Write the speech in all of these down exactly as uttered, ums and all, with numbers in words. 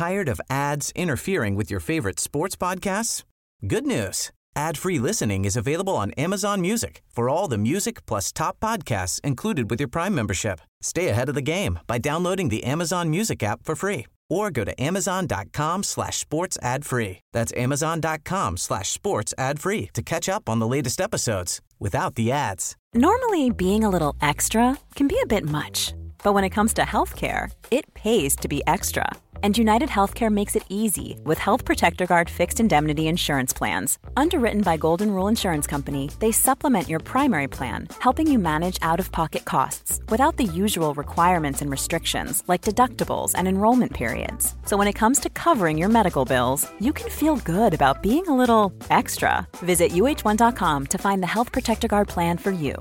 Tired of ads interfering with your favorite sports podcasts? Good news. Ad-free listening is available on Amazon Music for all the music plus top podcasts included with your Prime membership. Stay ahead of the game by downloading the Amazon Music app for free or go to amazon.com slash sports ad free. That's amazon.com slash sports ad free to catch up on the latest episodes without the ads. Normally, being a little extra can be a bit much, but when it comes to healthcare, it pays to be extra. And United Healthcare makes it easy with Health Protector Guard fixed indemnity insurance plans. Underwritten by Golden Rule Insurance Company, they supplement your primary plan, helping you manage out-of-pocket costs without the usual requirements and restrictions like deductibles and enrollment periods. So when it comes to covering your medical bills, you can feel good about being a little extra. Visit U H one dot com to find the Health Protector Guard plan for you.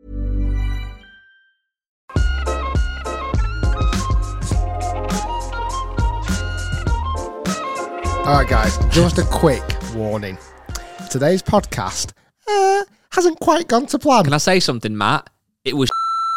All right, guys, just a quick warning. Today's podcast uh, hasn't quite gone to plan. Can I say something, Matt? It was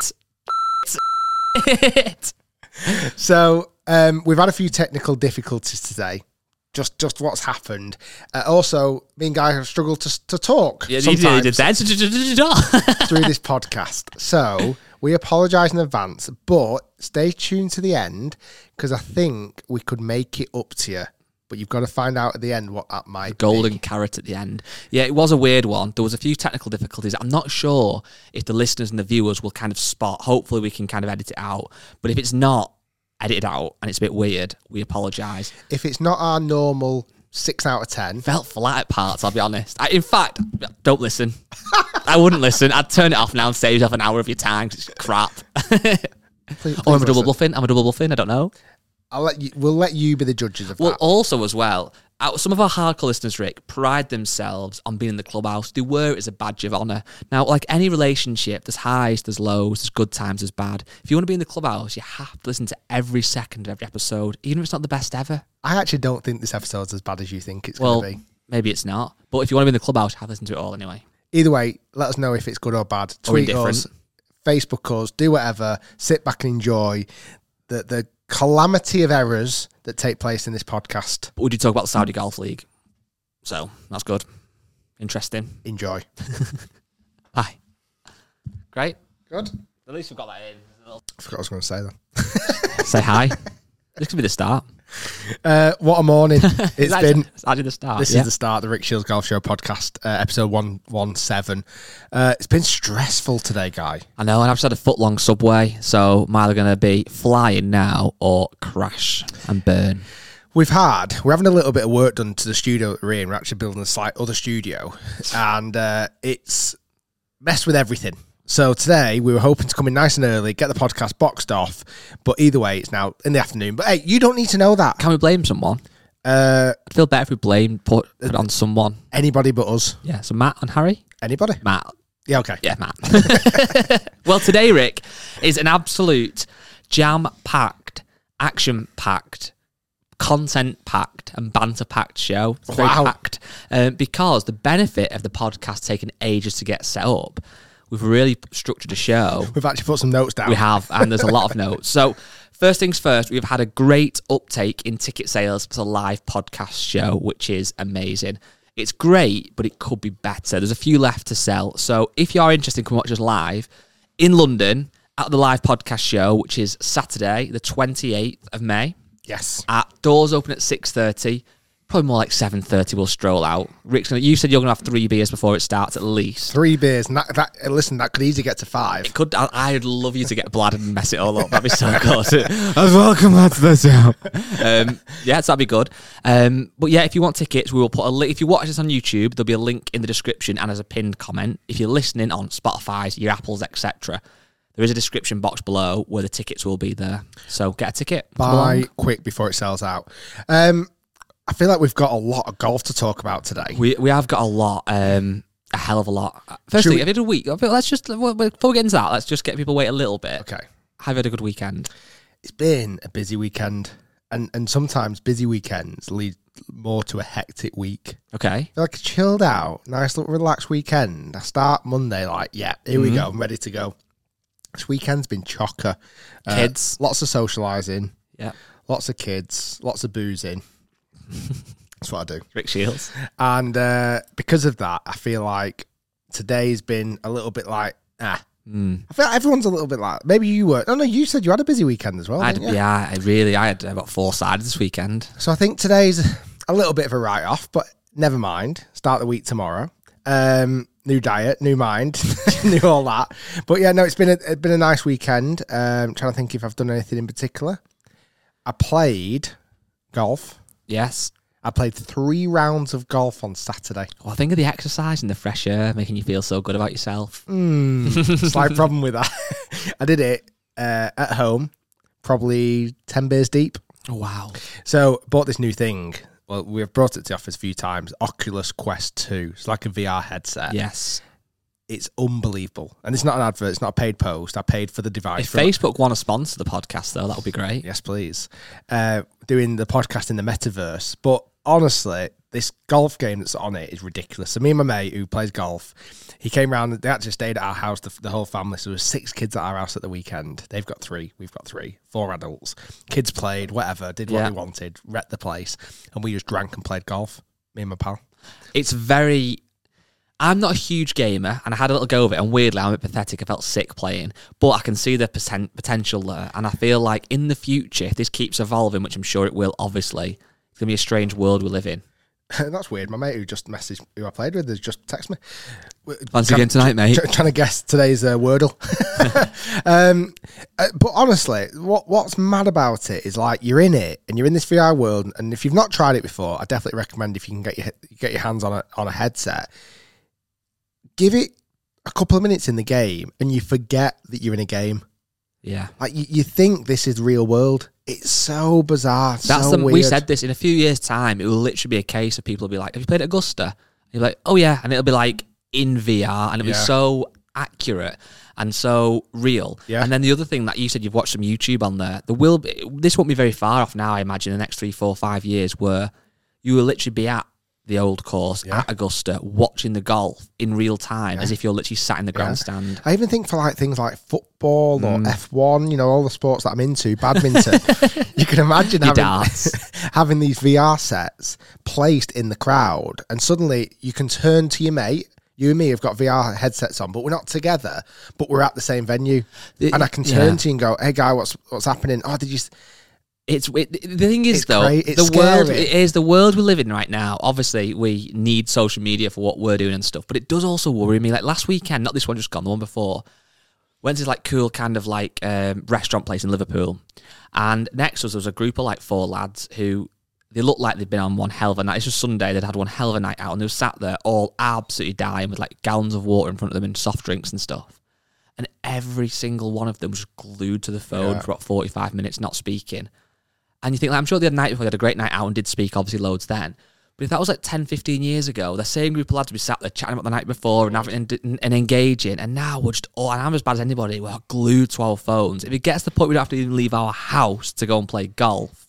So, um, we've had a few technical difficulties today. Just just what's happened. Uh, also, me and Guy have struggled to, to talk yeah, sometimes you did that. through this podcast. So, we apologise in advance, but stay tuned to the end because I think we could make it up to you. But you've got to find out at the end what that might Golden be. carrot at the end. Yeah, it was a weird one. There was a few technical difficulties. I'm not sure if the listeners and the viewers will kind of spot. Hopefully we can kind of edit it out. But if it's not edited out and it's a bit weird, we apologise. If it's not our normal six out of ten. Felt flat at parts, I'll be honest. I, in fact, don't listen. I wouldn't listen. I'd turn it off now and save yourself an hour of your time 'cause it's crap. Please, please or I'm a double listen. bluffing. I'm a double bluffing. I don't know. I'll let you. We'll let you be the judges of Well, that. also as well, uh, some of our hardcore listeners, Rick, pride themselves on being in the clubhouse. They wear it as a badge of honour. Now, like any relationship, there's highs, there's lows, there's good times, there's bad. If you want to be in the clubhouse, you have to listen to every second of every episode, even if it's not the best ever. I actually don't think this episode's as bad as you think it's Well, going to be. maybe it's not. But if you want to be in the clubhouse, you have to listen to it all anyway. Either way, let us know if it's good or bad. Or Tweet indifferent. us, Facebook us, do whatever. Sit back and enjoy the the calamity of errors that take place in this podcast. But we did talk about the Saudi Golf League. So, that's good. Interesting. Enjoy. Bye. Great. Good. At least we've got that in. I forgot what I was going to say then. Say hi. This could be the start. Uh, what a morning it's It's been. It's actually the start. This yeah. is the start of the Rick Shields Golf Show podcast, uh, episode one seventeen. Uh, it's been stressful today, Guy. I know, and I've just had a foot long subway, so I'm either going to be flying now or crash and burn. We've had, we're having a little bit of work done to the studio that we're in. We're actually building a slight other studio, and uh, it's messed with everything. So today we were hoping to come in nice and early, get the podcast boxed off, but either way, it's now in the afternoon. But hey, you don't need to know that. Can we blame someone? Uh, I'd feel better if we blame, put, put it on someone. anybody but us. Yeah, so Matt and Harry? Anybody? Matt. Yeah, okay. Yeah, Matt. Well, today, Rick, is an absolute jam-packed, action-packed, content-packed and banter-packed show. It's very Wow. packed. Um, because the benefit of the podcast taking ages to get set up, we've really structured a show. We've actually put some notes down. We have, and there's a lot of notes. So, first things first, we've had a great uptake in ticket sales for the live podcast show, which is amazing. It's great, but it could be better. There's a few left to sell. So, if you are interested, come watch us live in London at the live podcast show, which is Saturday, the twenty-eighth of May. Yes. At doors open at six thirty. Probably more like seven thirty we'll stroll out. Rick's gonna, you said you're going to have three beers before it starts at least. Three beers. And that, that, listen, that could easily get to five. It could. I, I'd love you to get blood and mess it all up. That'd be so good. Welcome back to the show. Um, yeah, so that'd be good. Um, but yeah, if you want tickets, we will put a link. If you watch this on YouTube, there'll be a link in the description and as a pinned comment. If you're listening on Spotify, your Apples, et cetera, there is a description box below where the tickets will be there. So get a ticket. Come Buy along. quick before it sells out. Um, I feel like we've got a lot of golf to talk about today. We we have got a lot. Um, a hell of a lot. Firstly, we- I've had a week. Let's just before we get into that, let's just get people wait a little bit. Okay. Have you had a good weekend? It's been a busy weekend, and, and sometimes busy weekends lead more to a hectic week. Okay. I feel like a chilled out, nice little relaxed weekend. I start Monday like, yeah, here we Mhm. go, I'm ready to go. This weekend's been chocker. Uh, Kids. Lots of socialising, Yeah. lots of kids, lots of boozing. That's what I do. Rick Shields. And uh, because of that, I feel like today's been a little bit like, ah. Mm. I feel like everyone's a little bit like, maybe you were. Oh, no, you said you had a busy weekend as well. I had, didn't you? yeah, I really, I had about four sides this weekend. So I think today's a little bit of a write-off, but never mind. Start the week tomorrow. Um, new diet, new mind, new all that. But yeah, no, it's been a, it's been a nice weekend. Um, trying to think if I've done anything in particular. I played golf. Yes. I played three rounds of golf on Saturday. Well, I think of the exercise and the fresh air making you feel so good about yourself. Mm, slight problem with that. I did it uh, at home, probably ten beers deep. Oh, wow. So bought this new thing. Well, we've brought it to the office a few times. Oculus Quest two. It's like a V R headset. Yes. It's unbelievable. And it's not an advert. It's not a paid post. I paid for the device. If Facebook want to sponsor the podcast, though, that would be great. Yes, please. Uh, doing the podcast in the metaverse. But honestly, this golf game that's on it is ridiculous. So me and my mate who plays golf, he came round. They actually stayed at our house, the, the whole family. So there was six kids at our house at the weekend. They've got three. We've got three. Four adults. Kids played, whatever, did what Yeah. they wanted, wrecked the place. And we just drank and played golf, me and my pal. It's very... I'm not a huge gamer, and I had a little go of it, and weirdly, I'm a bit pathetic. I felt sick playing, but I can see the percent potential there, and I feel like in the future, if this keeps evolving, which I'm sure it will, obviously, it's going to be a strange world we live in. That's weird. My mate who just messaged, who I played with, has just texted me. Fancy again tonight, mate? Trying, trying to guess today's uh, Wordle. um, uh, but honestly, what what's mad about it is like you're in it and you're in this V R world, and if you've not tried it before, I definitely recommend if you can get your get your hands on a on a headset. Give it a couple of minutes in the game and you forget that you're in a game. Yeah. Like you, you think this is real world. It's so bizarre. That's so the, weird. we said this in a few years' time. It will literally be a case of people will be like, "Have you played Augusta?" And you're like, "Oh yeah," and it'll be like in V R, and it'll Yeah. be so accurate and so real. Yeah. And then the other thing that you said, you've watched some YouTube on there. There will be, this won't be very far off now. I imagine the next three, four, five years, where you will literally be at the old course Yeah. at Augusta, watching the golf in real time, Yeah. as if you're literally sat in the Yeah. grandstand. I even think for like things like football or Mm. F one, you know, all the sports that I'm into, badminton, you can imagine Your having, darts. having these V R sets placed in the crowd, and suddenly you can turn to your mate. You and me have got V R headsets on, but we're not together, but we're at the same venue. It- and I can turn yeah. to you and go, "Hey guy, what's what's happening? Oh, did you s-" It's it, the thing is It's though, cra- it's the world scary. it is the world we live in right now. Obviously, we need social media for what we're doing and stuff, but it does also worry me. Like last weekend, not this one just gone, the one before, went to this like cool kind of like um, restaurant place in Liverpool, and next to us there was a group of like four lads who they looked like they'd been on one hell of a night. It's just Sunday, they'd had one hell of a night out, and they were sat there all absolutely dying with like gallons of water in front of them and soft drinks and stuff. And every single one of them was glued to the phone Yeah. for about forty-five minutes, not speaking. And you think, like, I'm sure the other night before they had a great night out and did speak, obviously, loads then. But if that was like ten, fifteen years ago, the same group of lads would be sat there chatting about the night before and having and, and engaging. And now we're just, oh, and I'm as bad as anybody. We're glued to our phones. If it gets to the point we don't have to even leave our house to go and play golf,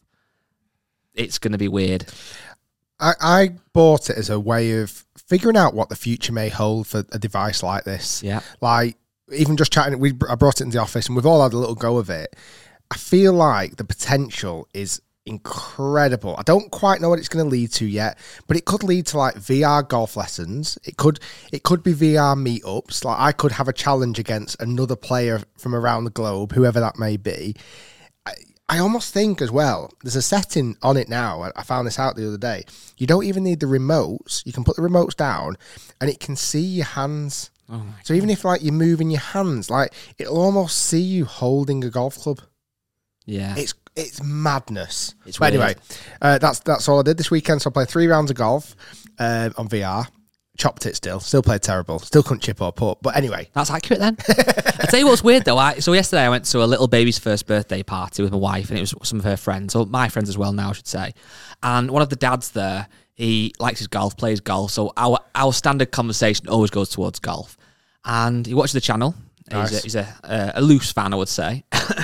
it's going to be weird. I, I bought it as a way of figuring out what the future may hold for a device like this. Yeah. Like, even just chatting, we I brought it into the office and we've all had a little go of it. I feel like the potential is incredible. I don't quite know what it's going to lead to yet, but it could lead to like V R golf lessons. It could it could be V R meetups. Like I could have a challenge against another player from around the globe, whoever that may be. I, I almost think as well, there's a setting on it now. I found this out the other day. You don't even need the remotes. You can put the remotes down and it can see your hands. Oh my So even if like you're moving your hands, like it'll almost see you holding a golf club. Yeah. It's it's madness. It's but weird. anyway, uh, that's that's all I did this weekend. So I played three rounds of golf um, on V R. Chopped it still. Still played terrible. Still couldn't chip or putt. But anyway. That's accurate then. I tell you what's weird though. I, so yesterday I went to a little baby's first birthday party with my wife, and it was some of her friends, or my friends as well now, I should say. And one of the dads there, he likes his golf, plays golf. So our our standard conversation always goes towards golf. And he watches the channel. Nice. He's, a, he's a, a, a loose fan, I would say.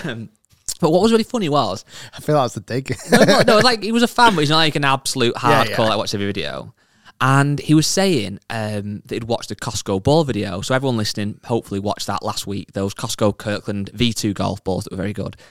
But what was really funny was, I feel that's the dig. no, no, no, like he was a fan, but he's not like an absolute hardcore. Yeah, yeah. Like watch every video. And he was saying um, that he'd watched the Costco ball video. So everyone listening, hopefully watched that last week. Those Costco Kirkland V two golf balls that were very good.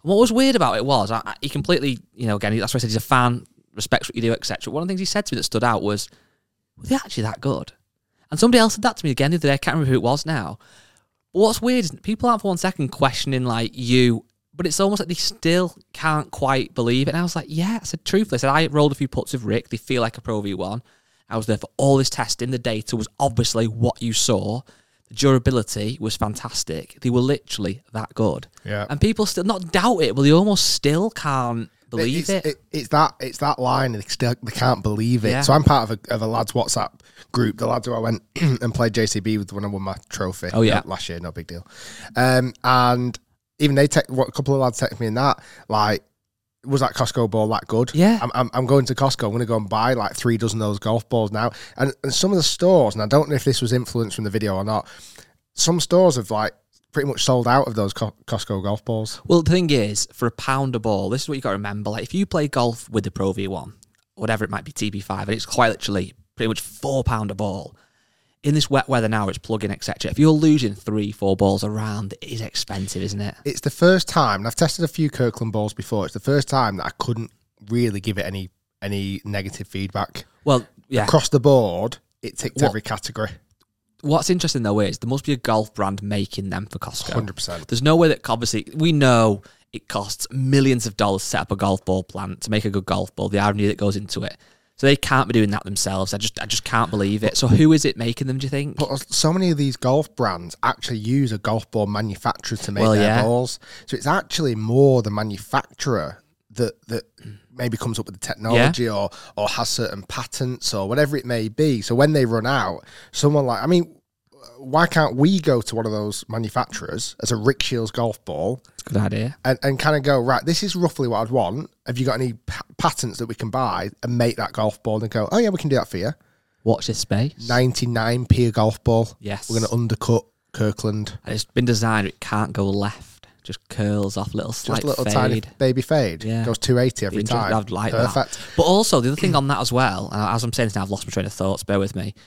And what was weird about it was, I, I, he completely, you know, again, that's why I said he's a fan, respects what you do, et cetera. One of the things he said to me that stood out was, were they actually that good? And somebody else said that to me again the other day. I can't remember who it was now. But what's weird is people aren't for one second questioning, like, you, but it's almost like they still can't quite believe it. And I was like, yeah, I said, truthfully, I said, I rolled a few putts with Rick. They feel like a Pro V one. I was there for all this testing. The data was obviously what you saw. The durability was fantastic. They were literally that good. Yeah. And people still not doubt it, but they almost still can't believe it's, it. it. It's that it's that line, and they still they can't believe it. Yeah. So I'm part of a, of a lads WhatsApp group. The lads who I went and played J C B with when I won my trophy. Oh yeah, last year, no big deal. Um, and even they take what a couple of lads text me in that like. Was that Costco ball that good? Yeah. I'm, I'm, I'm going to Costco. I'm going to go and buy like three dozen of those golf balls now. And, and some of the stores, and I don't know if this was influenced from the video or not, some stores have like pretty much sold out of those Co- Costco golf balls. Well, the thing is, for a pound a ball, this is what you got to remember. Like, if you play golf with the Pro V one, whatever it might be, T B five, and it's quite literally pretty much four pound a ball. In this wet weather now, it's plug-in, et cetera. If you're losing three, four balls around, it is expensive, isn't it? It's the first time, and I've tested a few Kirkland balls before, it's the first time that I couldn't really give it any any negative feedback. Well, yeah. Across the board, it ticked What- every category. What's interesting, though, is there must be a golf brand making them for Costco. one hundred percent. There's no way that, obviously, we know it costs millions of dollars to set up a golf ball plant to make a good golf ball, the R and D that goes into it. So they can't be doing that themselves. I just I just can't believe it. So who is it making them, do you think? But so many of these golf brands actually use a golf ball manufacturer to make Well, their yeah. balls. So it's actually more the manufacturer that that maybe comes up with the technology or or has certain patents or whatever it may be. So when they run out, someone like, I mean, why can't we go to one of those manufacturers as a Rick Shields golf ball It's a good idea. and, and kind of go, right, this is roughly what I'd want. Have you got any pa- patents that we can buy and make that golf ball and go, oh yeah, we can do that for you. Watch this space. ninety-nine p a golf ball. Yes. We're going to undercut Kirkland. And it's been designed, it can't go left. Just curls off, little slight Just a little fade. tiny baby fade. Yeah. Goes two eighty every Interesting. time. I'd like Perfect. that. But also, the other thing on that as well, and as I'm saying this now, I've lost my train of thoughts, bear with me.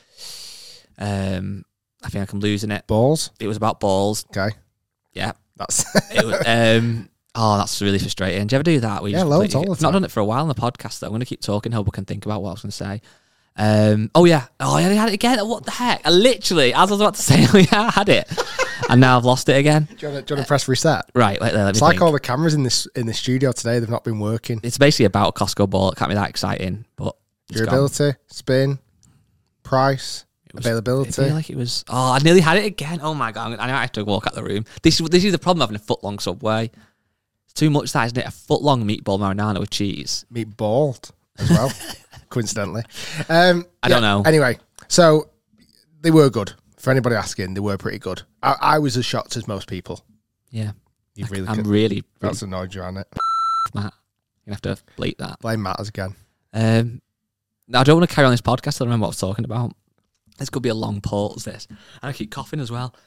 Um, I think I'm losing it. Balls. It was about balls. Okay. Yeah. That's It was, um, oh, that's really frustrating. Do you ever do that? Where you Yeah, just loads completely- all the I've not time. done it for a while on the podcast, though. I'm going to keep talking, hope I can think about what I was going to say. Um, oh, yeah. Oh, yeah, I had it again. What the heck? I literally, as I was about to say, oh, yeah, I had it. And now I've lost it again. do you want to, do you want to press reset? Right, let, let me It's like think. all the cameras in this in the studio today, they've not been working. It's basically about a Costco ball. It can't be that exciting, but it's gone. Durability, spin, price, It was- availability. I feel like it was. Oh, I nearly had it again. Oh my god! I know I have to walk out the room. This is this is the problem of having a foot long Subway. It's too much, that isn't it? A foot long meatball marinara with cheese. Meat balled as well, coincidentally. Um, I don't know. Anyway, so they were good. For anybody asking, they were pretty good. I, I was as shocked as most people. Yeah, You really I'm could. really, really That's annoyed you, hasn't it? Matt. You have to bleep that. Blame Matters again. Um, I don't want to carry on this podcast. I don't remember what I was talking about. This could be a long pause. This, and I keep coughing as well.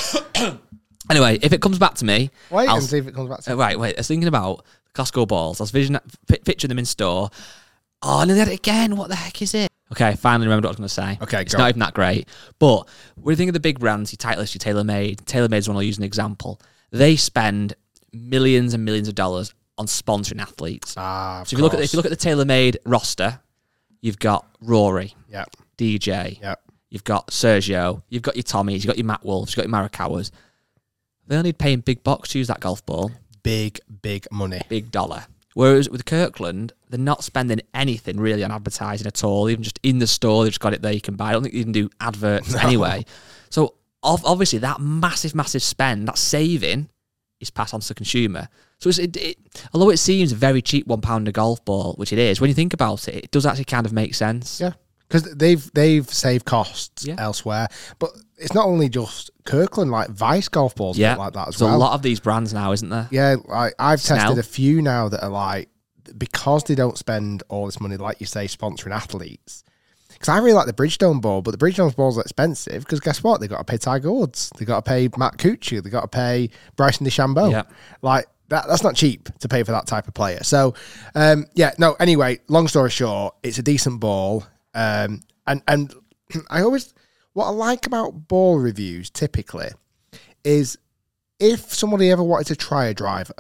Anyway, if it comes back to me, Wait I'll- and see if it comes back to Uh, right, wait. I was thinking about the Costco balls. I was vision, p- picturing them in store. Oh, and they had it again. What the heck is it? Okay, I finally remembered what I was going to say. Okay, It's go. not even that great. But when you think of the big brands, your Titleist, your TaylorMade, TaylorMade's one I'll use an example. They spend millions and millions of dollars on sponsoring athletes. Ah, of so if you look at course. if you look at the TaylorMade roster, you've got Rory, Yeah, D J, yeah. you've got Sergio, you've got your Tommies, you've got your Matt Wolves, you've got your Marikawas. They only paying big bucks to use that golf ball. Big, big money. Big dollar. Whereas with Kirkland, they're not spending anything really on advertising at all. Even just in the store, they've just got it there you can buy. I don't think you can do adverts No. anyway. So ov- obviously that massive, massive spend, that saving, is passed on to the consumer. So it's, it, it, although it seems a very cheap one pound a golf ball, which it is, when you think about it, it does actually kind of make sense. Yeah, because they've they've saved costs Yeah. elsewhere. But it's not only just Kirkland, like Vice golf balls, a Yeah, bit like that as there's well. a lot of these brands now, isn't there? Yeah, like I've Snell. tested a few now that are like, because they don't spend all this money, like you say, sponsoring athletes. Because I really like the Bridgestone ball, but the Bridgestone ball's expensive because guess what? They got to pay Tiger Woods, they got to pay Matt Kuchar, they got to pay Bryson DeChambeau. Yeah. Like that, that's not cheap to pay for that type of player. So, um, yeah, no. Anyway, long story short, it's a decent ball, um, and and I always what I like about ball reviews typically is if somebody ever wanted to try a driver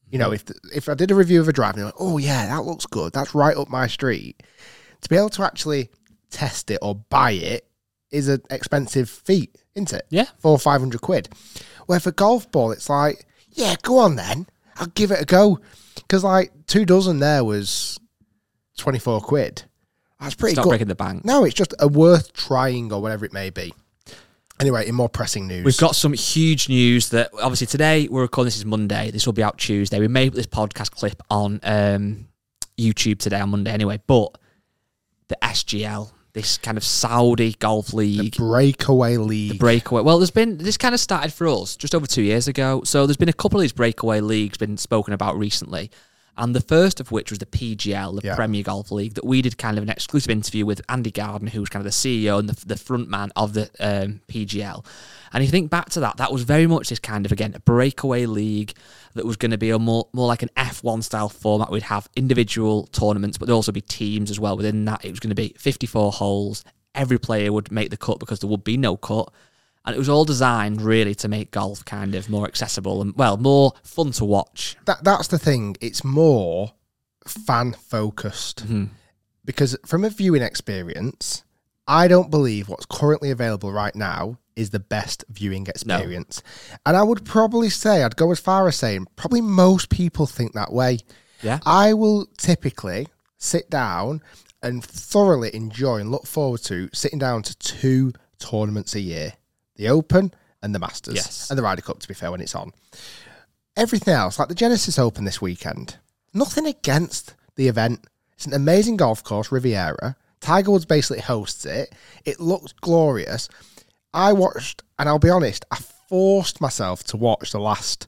You know, if if I did a review of a drive and you're like, oh yeah, that looks good, that's right up my street, to be able to actually test it or buy it is an expensive feat, isn't it? Yeah. Four or five hundred quid. Where for golf ball, it's like, yeah, go on then. I'll give it a go. Because like two dozen there was twenty-four quid. That's pretty It's not good. breaking the bank. No, it's just a worth trying or whatever it may be. Anyway, in more pressing news. We've got some huge news that obviously today we're recording. This is Monday. This will be out Tuesday. We may put this podcast clip on um, YouTube today on Monday anyway. But the S G L, this kind of Saudi golf league, the breakaway league. the breakaway. Well, there's been this kind of started for us just over two years ago. So there's been a couple of these breakaway leagues been spoken about recently. And the first of which was the P G L, the yeah. Premier Golf League, that we did kind of an exclusive interview with Andy Gardner, who was kind of the C E O and the, the front man of the um, P G L. And if you think back to that, that was very much this kind of, again, a breakaway league that was going to be a more more like an F one style format. We'd have individual tournaments, but there'd also be teams as well. Within that, it was going to be fifty-four holes. Every player would make the cut because there would be no cut. And it was all designed really to make golf kind of more accessible and, well, more fun to watch. That That's the thing. It's more fan-focused. Mm-hmm. Because from a viewing experience, I don't believe what's currently available right now is the best viewing experience. No. And I would probably say, I'd go as far as saying, probably most people think that way. Yeah. I will typically sit down and thoroughly enjoy and look forward to sitting down to two tournaments a year. The Open and the Masters. Yes. And the Ryder Cup, to be fair, when it's on. Everything else, like the Genesis Open this weekend, nothing against the event. It's an amazing golf course, Riviera. Tiger Woods basically hosts it. It looks glorious. I watched, and I'll be honest, I forced myself to watch the last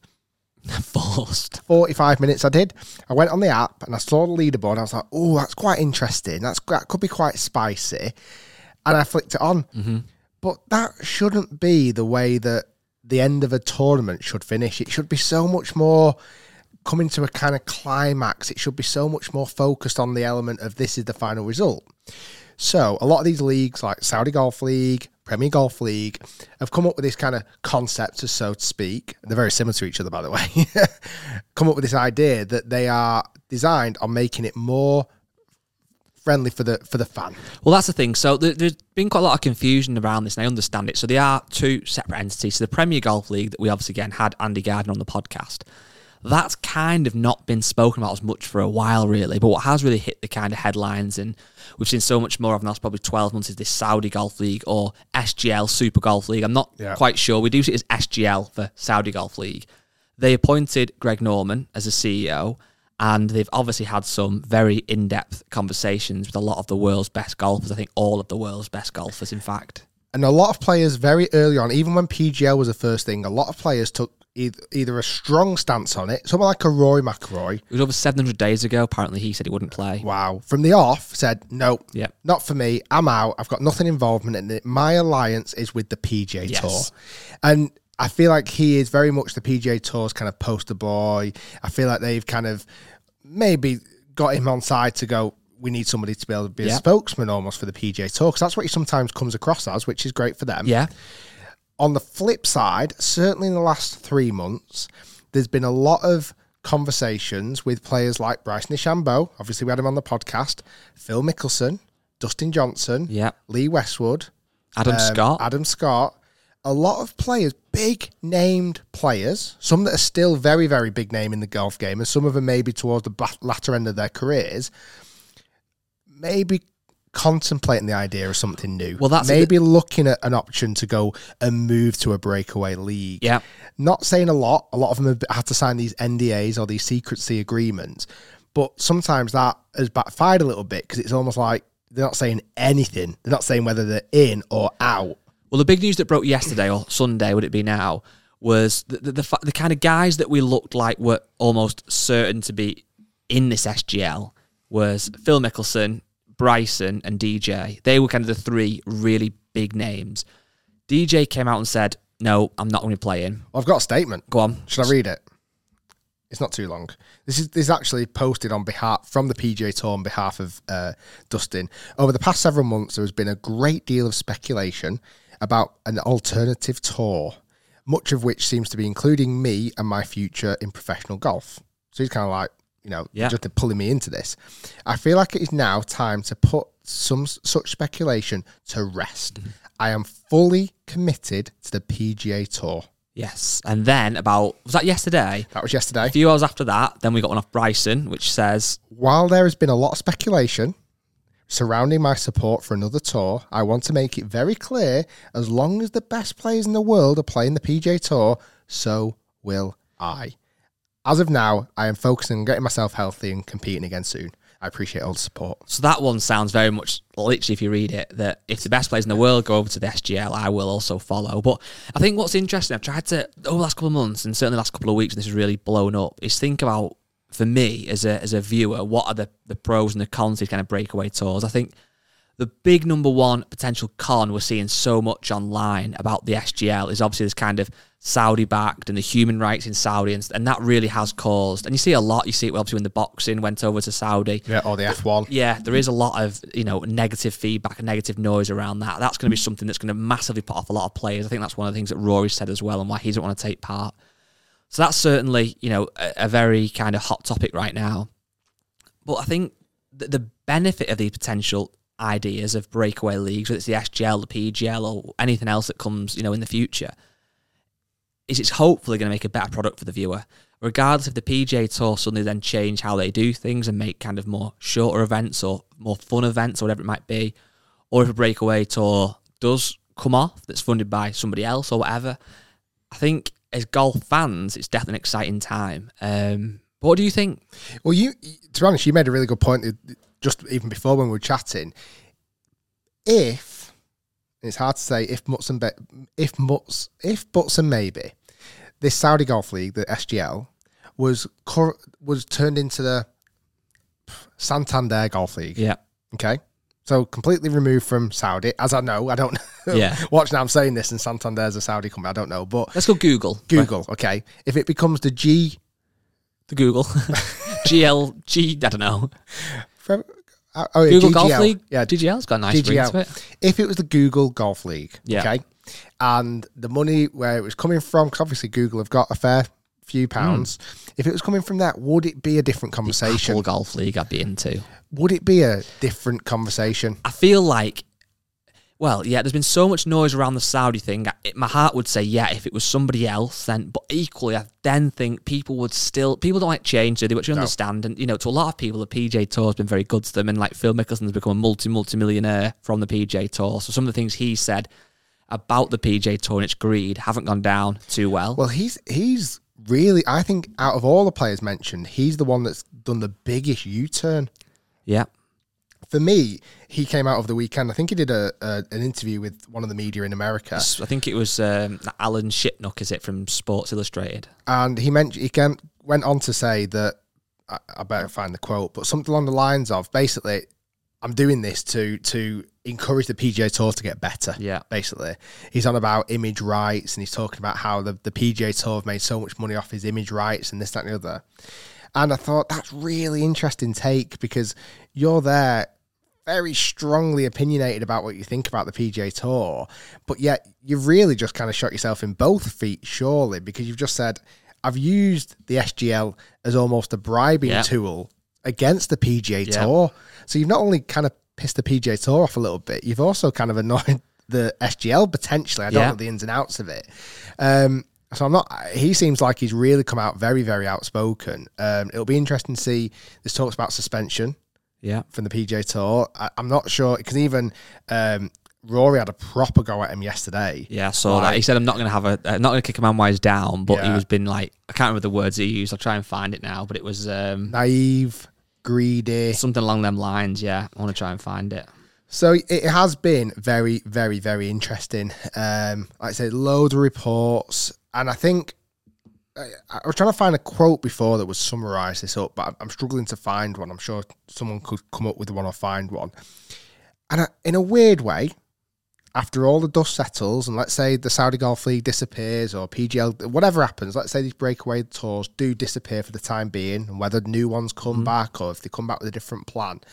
forced forty-five minutes I did. I went on the app and I saw the leaderboard. I was like, oh, that's quite interesting. That's That could be quite spicy. And I flicked it on. Mm-hmm. But that shouldn't be the way that the end of a tournament should finish. It should be so much more coming to a kind of climax. It should be so much more focused on the element of this is the final result. So a lot of these leagues like Saudi Golf League, Premier Golf League have come up with this kind of concept, so to speak. They're very similar to each other, by the way. Come up with this idea that they are designed on making it more friendly for the for the fan. Well, that's the thing. So there, there's been quite a lot of confusion around this, and I understand it. So they are two separate entities. So the Premier Golf League that we obviously again had Andy Gardner on the podcast, that's kind of not been spoken about as much for a while, really. But what has really hit the kind of headlines, and we've seen so much more of in the last probably twelve months, is this Saudi Golf League or S G L Super Golf League. I'm not yeah. quite sure. We do see it as S G L for Saudi Golf League. They appointed Greg Norman as a C E O. And they've obviously had some very in-depth conversations with a lot of the world's best golfers. I think all of the world's best golfers, in fact. And a lot of players very early on, even when P G L was the first thing, a lot of players took either, either a strong stance on it, someone like a Rory McIlroy. It was over seven hundred days ago. Apparently, he said he wouldn't play. Wow. From the off, said, no, yep. not for me. I'm out. I've got nothing involvement in it. My alliance is with the P G A yes. Tour. And I feel like he is very much the P G A Tour's kind of poster boy. I feel like they've kind of maybe got him on side to go, we need somebody to be able to be yep. a spokesman almost for the P G A Tour, because that's what he sometimes comes across as, which is great for them. Yeah. On the flip side, certainly in the last three months, there's been a lot of conversations with players like Bryson DeChambeau. Obviously, we had him on the podcast. Phil Mickelson, Dustin Johnson, yep. Lee Westwood, Adam um, Scott. Adam Scott. A lot of players, big named players, some that are still very, very big name in the golf game, and some of them maybe towards the latter end of their careers, maybe contemplating the idea of something new. Well, that's maybe the- looking at an option to go and move to a breakaway league. Yeah. Not saying a lot. A lot of them have had to sign these N D As or these secrecy agreements, but sometimes that has backfired a little bit because it's almost like they're not saying anything. They're not saying whether they're in or out. Well, the big news that broke yesterday, or Sunday, would it be now, was the the, the the kind of guys that we looked like were almost certain to be in this S G L was Phil Mickelson, Bryson, and D J. They were kind of the three really big names. D J came out and said, no, I'm not going to be playing. I've got a statement. Go on. Should I read it? It's not too long. This is this is actually posted on behalf from the P G A Tour on behalf of uh, Dustin. Over the past several months, there has been a great deal of speculation about an alternative tour, much of which seems to be including me and my future in professional golf. So he's kind of like, you know, Yeah. just pulling me into this. I feel like it is now time to put some such speculation to rest. Mm-hmm. I am fully committed to the P G A Tour. Yes. And then about, was that yesterday? That was yesterday. A few hours after that, then we got one off Bryson, which says, while there has been a lot of speculation surrounding my support for another tour, I want to make it very clear, as long as the best players in the world are playing the P G A Tour, so will I. As of now, I am focusing on getting myself healthy and competing again soon. I appreciate all the support. So that one sounds very much, literally, if you read it, that if the best players in the world go over to the S G L, I will also follow. But I think what's interesting, I've tried to, over the last couple of months, and certainly the last couple of weeks, and this has really blown up, is think about, for me, as a as a viewer, what are the, the pros and the cons of these kind of breakaway tours? I think the big number one potential con we're seeing so much online about the S G L is obviously this kind of Saudi-backed and the human rights in Saudi, and, and that really has caused, and you see a lot, you see it obviously when the boxing went over to Saudi. Yeah, or the F one. Yeah, there is a lot of, you know, negative feedback and negative noise around that. That's going to be something that's going to massively put off a lot of players. I think that's one of the things that Rory said as well, and why he doesn't want to take part. So that's certainly, you know, a, a very kind of hot topic right now. But I think the, the benefit of these potential ideas of breakaway leagues, whether it's the S G L, the P G L, or anything else that comes, you know, in the future, is it's hopefully going to make a better product for the viewer. Regardless if the P G A Tour suddenly then change how they do things and make kind of more shorter events or more fun events or whatever it might be, or if a breakaway tour does come off that's funded by somebody else or whatever, I think as golf fans, it's definitely an exciting time. Um, but what do you think? Well, you, to be honest, you made a really good point just even before when we were chatting. If, it's hard to say if muts and be, if muts, if buts and maybe, this Saudi Golf League, the S G L, was cor- was turned into the Santander Golf League. Yeah. Okay. So completely removed from Saudi, as I know. I don't know. Yeah. Watch now, I'm saying this, and Santander's a Saudi company. I don't know, but Let's go Google. Google. Okay. If it becomes the G, The Google. G L, G, I don't know. from, uh, oh, yeah, Google G G L. Golf League? Yeah. G G L's got a nice G G L. ring to it. If it was the Google Golf League, Yeah. okay, and the money where it was coming from, because obviously Google have got a fair few pounds. Mm. If it was coming from that, would it be a different conversation? The Apple Golf League I'd be into. Would it be a different conversation? I feel like, well, yeah, there's been so much noise around the Saudi thing. It, my heart would say, yeah, if it was somebody else, then, but equally, I then think people would still, people don't like change, do they? Which you No. understand. And, you know, to a lot of people, the P G A Tour has been very good to them. And like Phil Mickelson's become a multi, multi-millionaire from the P G A Tour. So some of the things he said about the P G A Tour and its greed haven't gone down too well. Well, he's he's really, I think, out of all the players mentioned, he's the one that's done the biggest U-turn. Yeah. For me, he came out over the weekend. I think he did a, a an interview with one of the media in America, I think it was um, Alan Shipnuck, is it, from Sports Illustrated? and he mentioned he came, went on to say that I, I better find the quote, but something along the lines of basically, I'm doing this to to encourage the P G A Tour to get better. Yeah. Basically, he's on about image rights, and he's talking about how the the P G A Tour have made so much money off his image rights and this, that, and the other. And I thought that's really interesting take, because you're there very strongly opinionated about what you think about the P G A Tour, but yet you've really just kind of shot yourself in both feet, surely, because you've just said, I've used the S G L as almost a bribing Yeah. tool against the P G A Yeah. Tour. So you've not only kind of pissed the P G A Tour off a little bit, you've also kind of annoyed the S G L potentially. I don't Yeah. know the ins and outs of it. Um, so I'm not, he seems like he's really come out very, very outspoken. Um, it'll be interesting to see, there's talks about suspension Yeah. from the P G A Tour. I, I'm not sure, because even um, Rory had a proper go at him yesterday. Yeah, I saw Like- that. He said, I'm not going to have a, I'm not going to kick a man while he's down, but he Yeah. was been like, I can't remember the words he used. I'll try and find it now, but it was um, Naive, greedy. something along them lines. Yeah, I want to try and find it. So it has been very, very, very interesting. Um, like I said, loads of reports. And I think I, I was trying to find a quote before that would summarise this up, but I'm, I'm struggling to find one. I'm sure someone could come up with one or find one. And I, in a weird way, after all the dust settles, and let's say the Saudi Golf League disappears, or P G L, whatever happens, let's say these breakaway tours do disappear for the time being, and whether new ones come mm-hmm. back or if they come back with a different plan,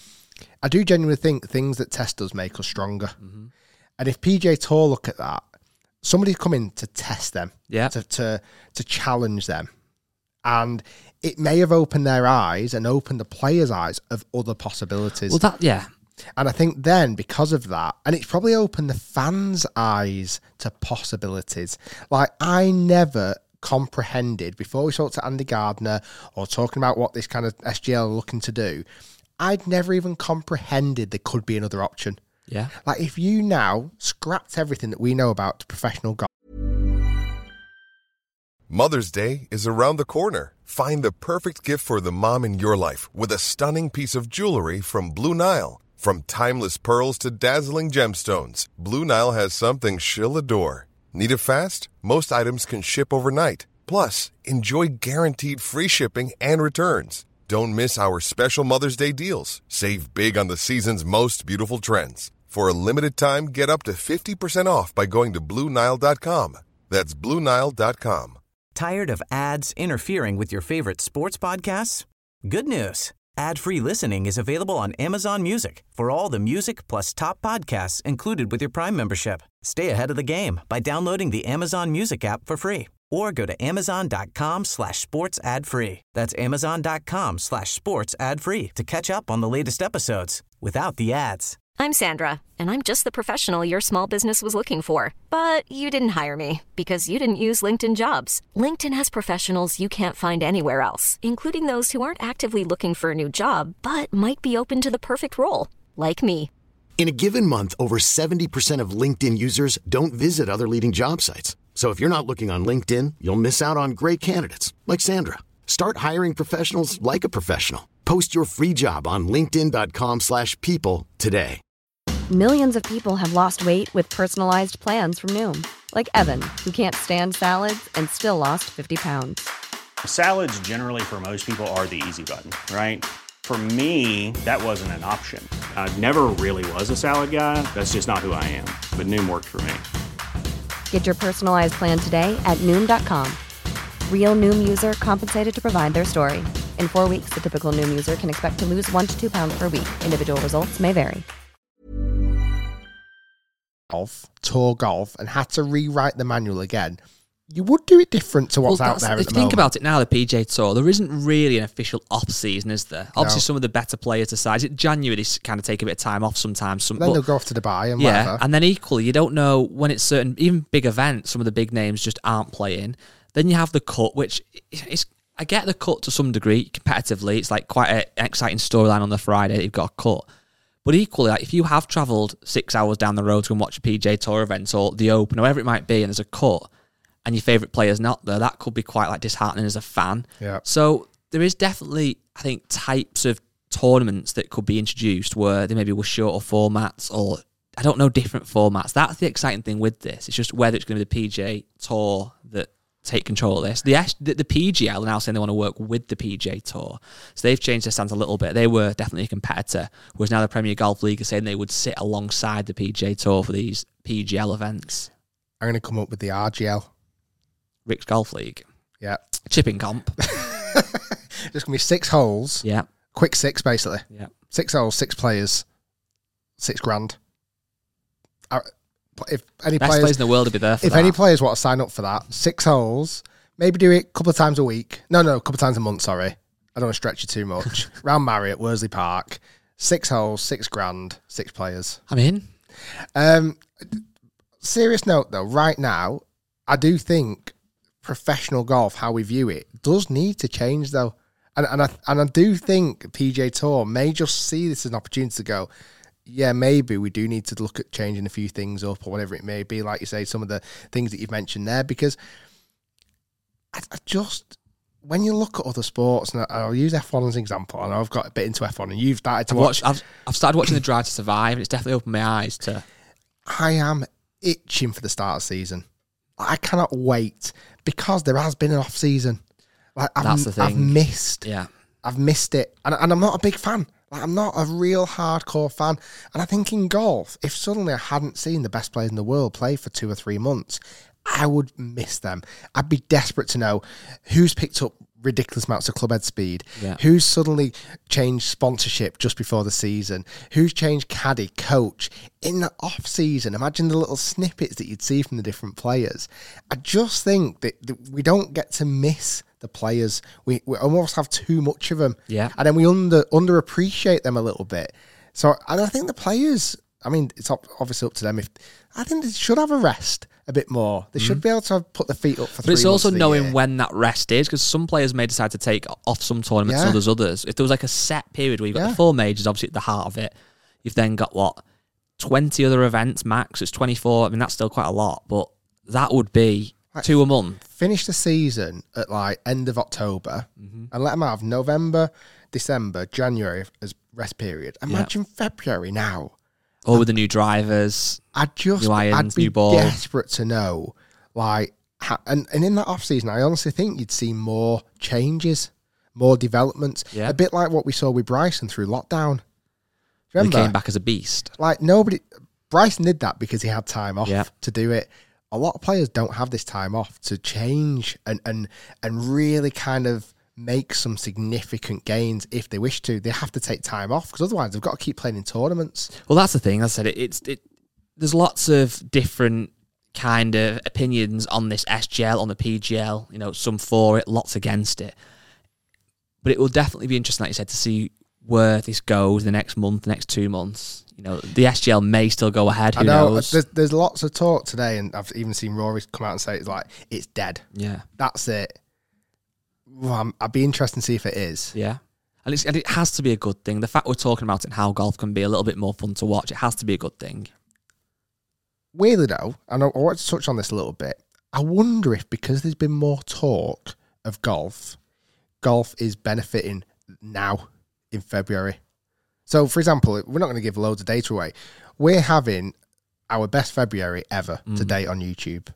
I do genuinely think things that test us make us stronger. Mm-hmm. And if P G A Tour look at that, somebody's coming to test them, Yeah. to, to to challenge them. And it may have opened their eyes and opened the players' eyes of other possibilities. Well, that, yeah. And I think then, because of that, and it's probably opened the fans' eyes to possibilities. Like, I never comprehended, before we talked to Andy Gardner or talking about what this kind of S G L are looking to do, I'd never even comprehended there could be another option. Yeah. Like, if you now scrapped everything that we know about professional golf. Mother's Day is around the corner. Find the perfect gift for the mom in your life with a stunning piece of jewelry from Blue Nile. From timeless pearls to dazzling gemstones, Blue Nile has something she'll adore. Need it fast? Most items can ship overnight. Plus, enjoy guaranteed free shipping and returns. Don't miss our special Mother's Day deals. Save big on the season's most beautiful trends. For a limited time, get up to fifty percent off by going to Blue Nile dot com. That's Blue Nile dot com. Tired of ads interfering with your favorite sports podcasts? Good news. Ad-free listening is available on Amazon Music for all the music plus top podcasts included with your Prime membership. Stay ahead of the game by downloading the Amazon Music app for free or go to amazon.com slash sports ad free. That's amazon.com slash sports ad free to catch up on the latest episodes without the ads. I'm Sandra, and I'm just the professional your small business was looking for. But you didn't hire me because you didn't use LinkedIn Jobs. LinkedIn has professionals you can't find anywhere else, including those who aren't actively looking for a new job, but might be open to the perfect role, like me. In a given month, over seventy percent of LinkedIn users don't visit other leading job sites. So if you're not looking on LinkedIn, you'll miss out on great candidates, like Sandra. Start hiring professionals like a professional. Post your free job on linkedin.com slash people today. Millions of people have lost weight with personalized plans from Noom. Like Evan, who can't stand salads and still lost fifty pounds. Salads generally for most people are the easy button, right? For me, that wasn't an option. I never really was a salad guy. That's just not who I am. But Noom worked for me. Get your personalized plan today at Noom dot com. Real Noom user compensated to provide their story. In four weeks, the typical Noom user can expect to lose one to two pounds per week. Individual results may vary. Golf, tour golf, and had to rewrite the manual again, you would do it different to what's well, out there at if the you think moment. about it now, the P G A Tour, there isn't really an official off-season, is there? Obviously, No. some of the better players decide. It January, they kind of take a bit of time off sometimes. Some, Then but, they'll go off to Dubai and yeah, whatever. and then equally, you don't know when it's certain, even big events, some of the big names just aren't playing. Then you have the cut, which is, I get the cut to some degree competitively. It's like quite an exciting storyline on the Friday that you've got a cut. But equally, like, if you have travelled six hours down the road to go and watch a P G A Tour event or the Open or whatever it might be, and there's a cut, and your favourite player's not there, that could be quite like disheartening as a fan. Yeah. So there is definitely, I think, types of tournaments that could be introduced where they maybe were shorter formats or, I don't know, different formats. That's the exciting thing with this. It's just whether it's going to be the P G A Tour that take control of this. The, the the P G L are now saying they want to work with the P G A Tour. So they've changed their stance a little bit. They were definitely a competitor, whereas now the Premier Golf League is saying they would sit alongside the P G A Tour for these P G L events. I'm going to come up with the R G L. Rick's Golf League. Yeah. Chipping comp. There's going to be six holes. Yeah. Quick six, basically. Yeah. Six holes, six players, six grand. Uh, If any Best players, players in the world would be there for if that. any players want to sign up for that, six holes, maybe do it a couple of times a week. No, no, a couple of times a month, sorry. I don't want to stretch you too much. Round Marriott, Worsley Park, six holes, six grand, six players. I'm in. Um, serious note, though, right now, I do think professional golf, how we view it, does need to change, though. And, and, I, and I do think P G A Tour may just see this as an opportunity to go, yeah, maybe we do need to look at changing a few things up or whatever it may be. Like you say, some of the things that you've mentioned there, because I, I just, when you look at other sports, and I'll use F one as an example, and I've got a bit into F one, and you've started to I've watch. watched, I've, I've started watching the Drive to Survive, and it's definitely opened my eyes to. I am itching for the start of the season. I cannot wait because there has been an off season. Like I've, That's the thing. I've missed. Yeah. I've missed it, and, and I'm not a big fan. Like, I'm not a real hardcore fan. And I think in golf, if suddenly I hadn't seen the best players in the world play for two or three months, I would miss them. I'd be desperate to know who's picked up ridiculous amounts of club head speed? Yeah. Who's suddenly changed sponsorship just before the season? Who's changed caddy, coach in the off season? Imagine the little snippets that you'd see from the different players. I just think that, that we don't get to miss the players. We, we almost have too much of them. Yeah. And then we under underappreciate them a little bit. So, and I think the players, I mean, it's obviously up to them. If I think they should have a rest a bit more. They mm-hmm. should be able to put their feet up for but three it's also months knowing year. when that rest is, because some players may decide to take off some tournaments Yeah. and others others. If there was like a set period where you've got Yeah. the four majors, obviously at the heart of it, you've then got what, twenty other events max. It's twenty-four. I mean, that's still quite a lot, but that would be Like, two a month. Finish the season at like end of October Mm-hmm. and let them have November, December, January as rest period. Imagine February now. Or with the new drivers. I'd just, New irons, I'd be new ball. desperate to know, like, ha- and, and in that off season, I honestly think you'd see more changes, more developments. Yeah. A bit like what we saw with Bryson through lockdown. He Remember? came back as a beast. Like nobody, Bryson did that because he had time off Yeah. to do it. A lot of players don't have this time off to change and and and really kind of make some significant gains if they wish to. They have to take time off because otherwise they've got to keep playing in tournaments. Well, that's the thing. As I said, it, it's it. There's lots of different kind of opinions on this S G L, on the P G L. You know, some for it, lots against it. But it will definitely be interesting, like you said, to see where this goes the next month, the next two months. You know, the S G L may still go ahead. Who I know knows? there's, there's lots of talk today, and I've even seen Rory come out and say it's like it's dead. Yeah, That's it. Well, I'm, I'd be interested to see if it is. yeah. And, it's, and it has to be a good thing. The fact we're talking about it and how golf can be a little bit more fun to watch, it has to be a good thing. Weirdly though, I know I want to touch on this a little bit. I wonder if because there's been more talk of golf, golf is benefiting now in February. So, for example, we're not going to give loads of data away. We're having our best February ever Mm. to date on YouTube.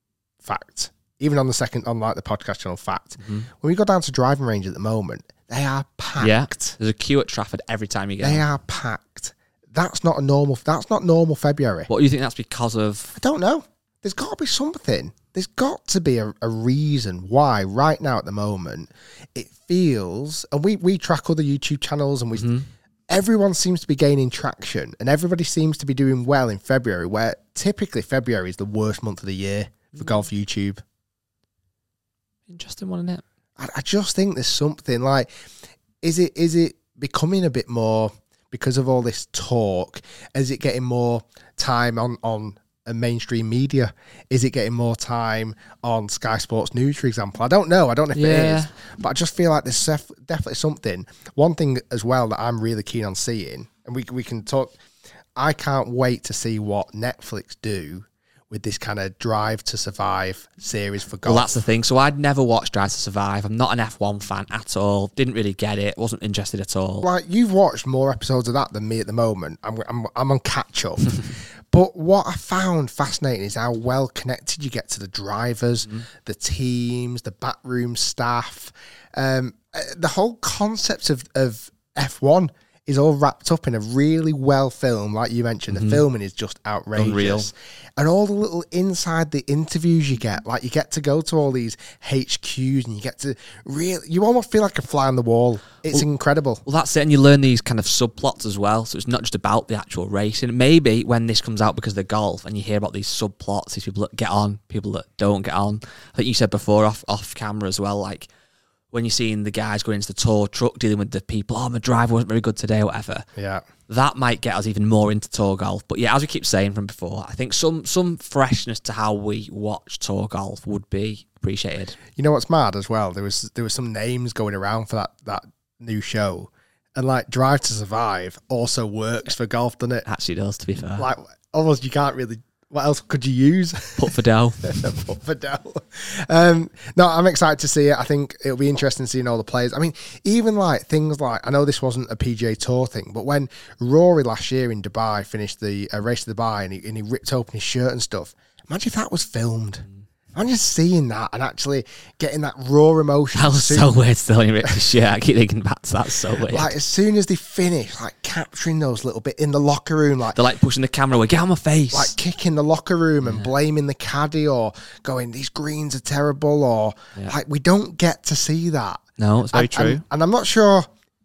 Fact. Even on the second, on like the podcast channel, fact. Mm-hmm. When we go down to driving range at the moment, they are packed. Yeah, there's a queue at Trafford every time you go. They are packed. That's not a normal. That's not normal February. What do you think that's because of? I don't know. There's got to be something. There's got to be a, a reason why right now at the moment it feels, and we, we track other YouTube channels and we Mm-hmm. everyone seems to be gaining traction and everybody seems to be doing well in February, where typically February is the worst month of the year for golf YouTube. Interesting one, isn't it? I, I just think there's something like, is it is it becoming a bit more because of all this talk? Is it getting more time on on a mainstream media? Is it getting more time on Sky Sports News, for example? I don't know. I don't know if Yeah. it is, but I just feel like there's def- definitely something. One thing as well that I'm really keen on seeing, and we we can talk. I can't wait to see what Netflix do with this kind of Drive to Survive series for golf. Well, that's the thing. So I'd never watched Drive to Survive. I'm not an F one fan at all. Didn't really get it. Wasn't interested at all. Like, you've watched more episodes of that than me at the moment. I'm I'm, I'm on catch up. But what I found fascinating is how well connected you get to the drivers, mm. the teams, the backroom staff. Um, the whole concept of, of F one is all wrapped up in a really well filmed, like you mentioned. Mm-hmm. The filming is just outrageous. Unreal. And all the little inside the interviews you get, like you get to go to all these H Qs and you get to really, you almost feel like a fly on the wall. It's well, incredible. Well, that's it. And you learn these kind of subplots as well. So it's not just about the actual racing. Maybe when this comes out because of the golf and you hear about these subplots, these people that get on, people that don't get on. I think you said before off, off camera as well, like, when you're seeing the guys going into the tour truck, dealing with the people, oh, my drive wasn't very good today, or whatever. Yeah. That might get us even more into tour golf. But yeah, as we keep saying from before, I think some some freshness to how we watch tour golf would be appreciated. You know what's mad as well? There was there was some names going around for that, that new show. And like Drive to Survive also works for golf, doesn't it? Actually does, to be fair. Like almost you can't really, what else could you use? Put for dough. Put for dough. Um, no, I'm excited to see it. I think it'll be interesting seeing all the players. I mean, even like things like, I know this wasn't a P G A Tour thing, but when Rory last year in Dubai finished the uh, race to Dubai and he, and he ripped open his shirt and stuff, imagine if that was filmed. I'm just seeing that and actually getting that raw emotion. That was so weird still when you ripped his shirt. I keep thinking back to that. That's so weird. Like, as soon as they finish, like, capturing those little bit in the locker room, like... They're, like, pushing the camera away. Get out of my face. Like, kicking the locker room and yeah. blaming the caddy or going, these greens are terrible, or... Yeah. Like, we don't get to see that. No, it's very and, true. And, and I'm not sure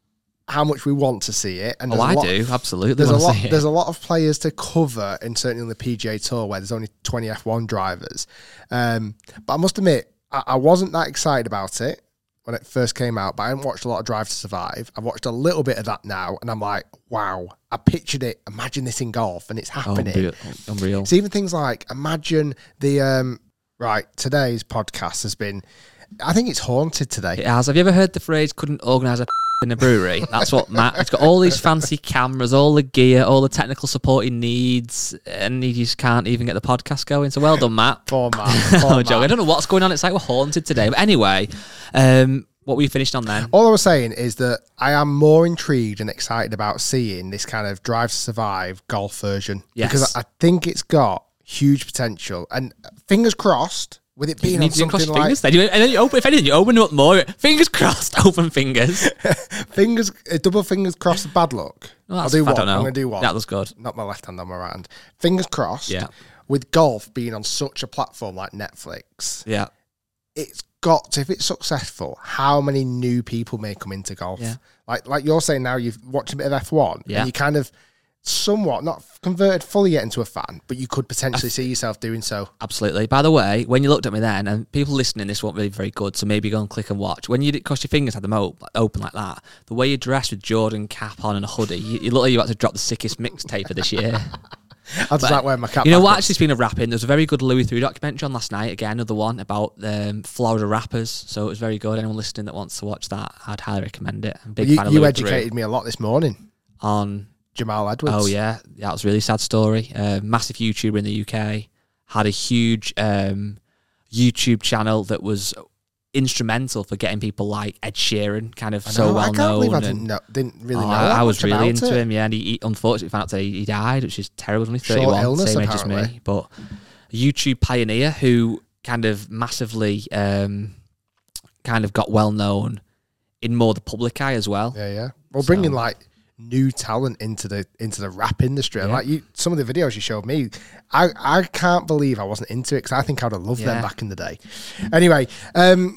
how much we want to see it. And oh, I lot, do. Absolutely there's a want lot. to see it. There's a lot of players to cover, and certainly on the P G A Tour where there's only twenty F one drivers. Um, but I must admit, I, I wasn't that excited about it when it first came out. But I haven't watched a lot of Drive to Survive. I've watched a little bit of that now, and I'm like, wow! I pictured it. Imagine this in golf, and it's happening. Unreal. Unreal. It's even things like imagine the um, right. Today's podcast has been. I think it's haunted today. It has. Have you ever heard the phrase "couldn't organise a in a brewery"? That's what Matt. He's got all these fancy cameras, all the gear, all the technical support he needs, and he just can't even get the podcast going. So well done, Matt. Poor Matt. Poor oh, Matt. Joe, I don't know what's going on. It's like we're haunted today. But anyway, um, what were you finished on then? All I was saying is that I am more intrigued and excited about seeing this kind of Drive to Survive golf version. Yes. Because I think it's got huge potential. And fingers crossed, with it being you on need to cross something your like... fingers then. You, and then you open, if anything, you open up more. Fingers crossed, open fingers. fingers, uh, double fingers crossed, bad luck. Well, I'll do I one. don't know. I'm going to do one. That was good. Not my left hand on my right hand. Fingers crossed. Yeah. With golf being on such a platform like Netflix, Yeah. it's got to, if it's successful, how many new people may come into golf? Yeah. Like like you're saying now, you've watched a bit of F one, Yeah. and you kind of somewhat not converted fully yet into a fan, but you could potentially see yourself doing so. Absolutely. By the way, when you looked at me then, and people listening, this won't be very good, so maybe go and click and watch. When you did cross your fingers, had them op- open like that, the way you dressed with Jordan cap on and a hoodie, you, you look like you about to drop the sickest mixtape of this year. I'll just like wear my cap. You know what? backwards. Actually, speaking of rapping, there was a very good Louis three documentary on last night. Again, another one about um, Florida rappers. So it was very good. Anyone listening that wants to watch that, I'd highly recommend it. I'm a big You, fan of you Louis educated Theroux me a lot this morning. on. Jamal Edwards. Oh yeah, yeah, that was a really sad story. Uh, massive YouTuber in the U K, had a huge um, YouTube channel that was instrumental for getting people like Ed Sheeran kind of I so know, well I can't known. believe I and- didn't, know, didn't really Oh, know I, that I was much really about into it. him, yeah, and he, he unfortunately found out that he, he died, which is terrible. Only Short thirty-one, illness, same age as apparently. me, but a YouTube pioneer who kind of massively um, kind of got well known in more the public eye as well. Yeah, yeah. Well, bringing So- like new talent into the into the rap industry. Yeah. Like you, some of the videos you showed me, I I can't believe I wasn't into it because I think I'd have loved Yeah. them back in the day. Anyway, um,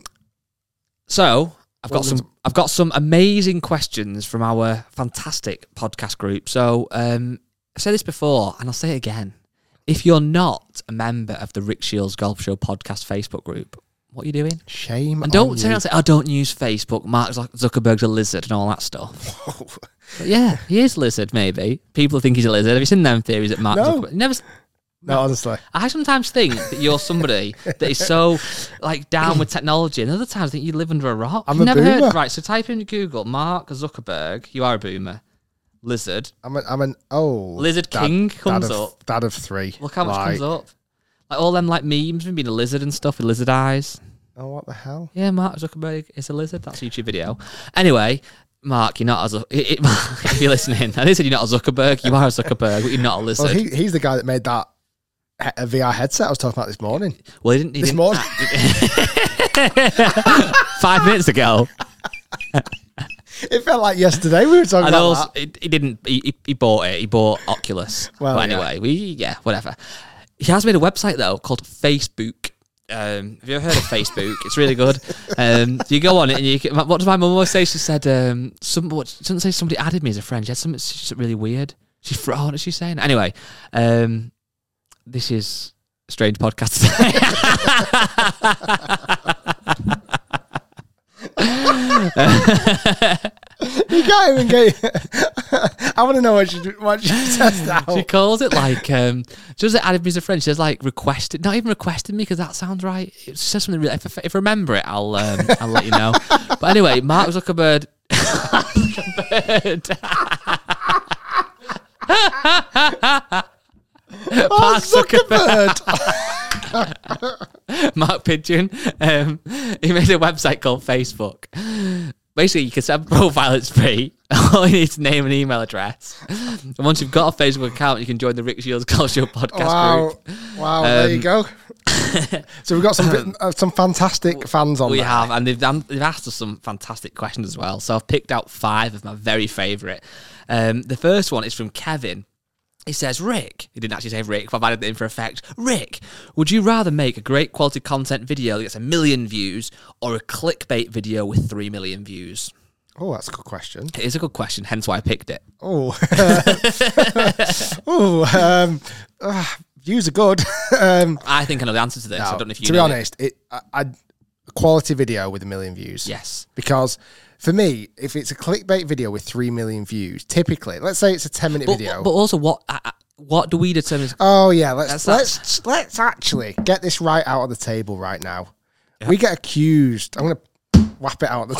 So I've got Well, some I've got some amazing questions from our fantastic podcast group. So um, I've said this before and I'll say it again. If you're not a member of the Rick Shields Golf Show podcast Facebook group, what are you doing? shame. And don't on turn you. around and say, "I don't use Facebook. Mark Zuck- Zuckerberg's a lizard and all that stuff." But yeah, he is a lizard. Maybe people think he's a lizard. Have you seen them theories that Mark No. Zuckerberg? Never. s- No, honestly. I sometimes think that you're somebody that is so like down with technology, and other times I think you live under a rock. I'm You've a never boomer. heard, right? So type in Google Mark Zuckerberg. You are a boomer. Lizard. I'm an, I'm an oh Lizard King comes dad of, up. Dad of three. Look how much Right. comes up. Like all them like memes of being a lizard and stuff with lizard eyes. Oh, what the hell? Yeah, Mark Zuckerberg is a lizard. That's a YouTube video. Anyway, Mark, you're not a Zuck- it, it, if you're listening, I didn't say you're not a Zuckerberg. You are a Zuckerberg, but you're not a lizard. Well, he, he's the guy that made that he- a V R headset I was talking about this morning. well, he didn't. He This didn't morning. five minutes ago. It felt like yesterday we were talking And about also, that. he, he didn't. He, he- he bought it. He bought Oculus. Well, but anyway, we yeah, whatever. He has made a website though called Facebook. Um, have you ever heard of Facebook? It's really good. Um, you go on it and you can, what does my mum always say? She said, um, some, what, she doesn't say somebody added me as a friend. She had something she's really weird. She's fr- oh, what is she saying? Anyway, um, this is a strange podcast today. You can't even get. I want to know what she what she says now. She calls it like, um, she doesn't add me as a friend. She says like requested, not even requested me because that sounds right. It says something really. If I, if I remember it, I'll um, I'll let you know. But anyway, Mark Zuckerberg. Zuckerberg. Mark Zuckerberg. Mark Pigeon. Um, he made a website called Facebook. Basically, you can set up a profile, it's free. All you need is a name and email address. And once you've got a Facebook account, you can join the Rick Shields Golf Show podcast Wow. group. Wow, there you Um, go. So we've got some uh, some fantastic fans on We there. have, and they've, um, they've asked us some fantastic questions as well. So I've picked out five of my very favourite. Um, the first one is from Kevin. He says, Rick, he didn't actually say Rick, but I've added it in for effect. Rick, would you rather make a great quality content video that gets a million views or a clickbait video with three million views? Oh, that's a good question. It is a good question, hence why I picked it. Oh, oh, um, uh, views are good. um, I think I know the answer to this. no, I don't know if you to know be honest, it, I, I'd a quality video with a million views. Yes. Because for me, if it's a clickbait video with three million views, typically, let's say it's a ten minute But, video. but also, what uh, what do we determine? oh yeah, let's That's- let's let's actually get this right out on the table right now. We get accused. I'm gonna whap it out on the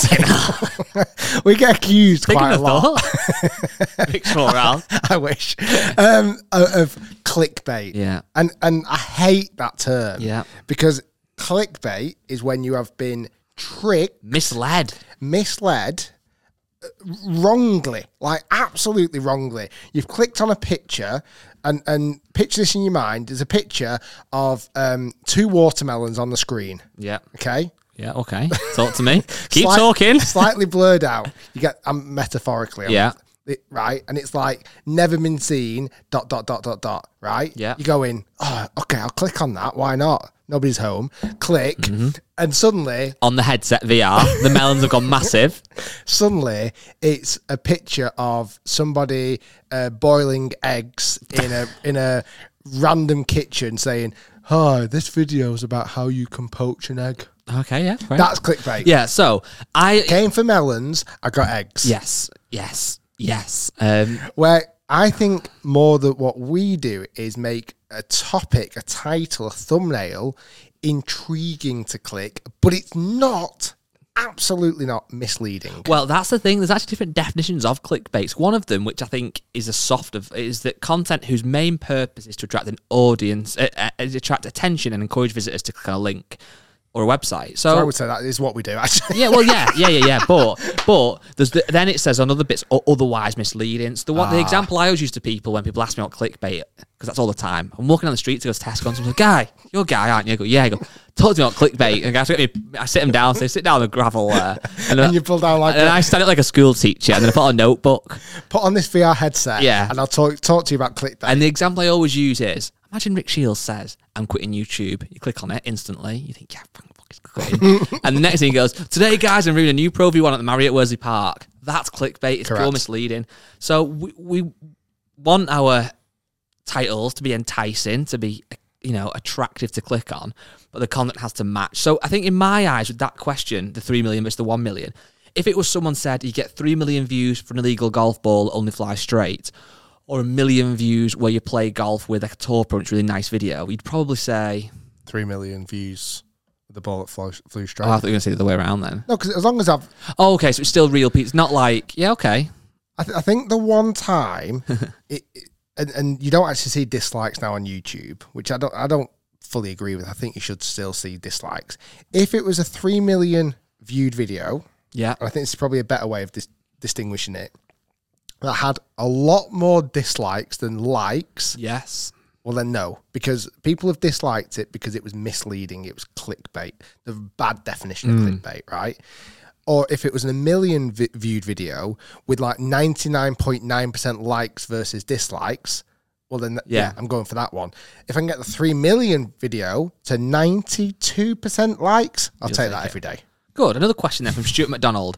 table. We get accused Taking quite a the lot. thought. Mixed morale. I wish um, of, of clickbait. Yeah. and and I hate that term. Yeah. because clickbait is when you have been tricked, Misled. misled, uh, wrongly, like absolutely wrongly. You've clicked on a picture, and and picture this in your mind. There's a picture of um, two watermelons on the screen. Yeah. Okay. Yeah, okay. Talk to me. Keep Slight- talking. Slightly blurred out. You get um, metaphorically. I'm- Yeah. it- right, and it's like never been seen. Dot dot dot dot dot. Right. Yeah. You go in. Oh, okay. I'll click on that. Why not? Nobody's home. Click, Mm-hmm. and suddenly, On the headset V R, the melons have gone massive. suddenly, it's a picture of somebody uh, boiling eggs in a in a random kitchen, saying, "Hi, this video is about how you can poach an egg." Okay, yeah. Right. That's clickbait. yeah, so I... Came for melons. I got eggs. Yes, yes, yes. Um, Where I think more that what we do is make a topic, a title, a thumbnail intriguing to click, but it's not, absolutely not misleading. well, that's the thing. There's actually different definitions of clickbaits. One of them, which I think is a soft of, is that content whose main purpose is to attract an audience, uh, uh, attract attention and encourage visitors to click on a link or a website. So, So I would say that is what we do, actually. yeah, well, yeah, yeah, yeah, yeah. But but there's the, then it says on other bits o- otherwise misleading. So the one the example I always use to people when people ask me about clickbait, because that's all the time. I'm walking down the street to go to Tesco and someone's like, "Guy, you're a guy, aren't you?" I go, "Yeah." I go, "Talk to me about clickbait." And guys, get me, I sit them down, say, "Sit down on the gravel there," and, And you pull down like and a- I stand up like a school teacher, and then I put on a notebook. Put on this V R headset, Yeah. and I'll talk talk to you about clickbait. And the example I always use is, imagine Rick Shields says, "I'm quitting YouTube." You click on it instantly. You think, "Yeah, fucking quitting." And the next thing he goes, "Today, guys, I'm reading a new Pro V one at the Marriott Worsley Park." That's clickbait. It's pure Correct. misleading. So we, we want our titles to be enticing, to be, you know, attractive to click on, but the content has to match. So I think in my eyes, with that question, the three million versus the one million, if it was someone said you get three million views for an illegal golf ball that only flies straight, or a million views where you play golf with a tour pro, it's a really nice video, you'd probably say, Three million views with the ball that flew, flew straight. oh, I thought you were going to say the other way around then. No, because as long as I've, Oh, okay, so it's still real people. It's not like, yeah, okay. I, th- I think the one time, it, it, and, and you don't actually see dislikes now on YouTube, which I don't, I don't fully agree with. I think you should still see dislikes. If it was a three million viewed video, Yeah. and I think this is probably a better way of dis- distinguishing it, that had a lot more dislikes than likes, Yes. well then no, because people have disliked it because it was misleading, it was clickbait, the bad definition of clickbait, right? Or if it was a million vi- viewed video with like ninety-nine point nine percent likes versus dislikes, well then th- yeah. Yeah. I'm going for that one. If I can get the three million video to ninety-two percent likes, I'll You'll take take that it. every day. Good. Another question then from Stuart McDonald.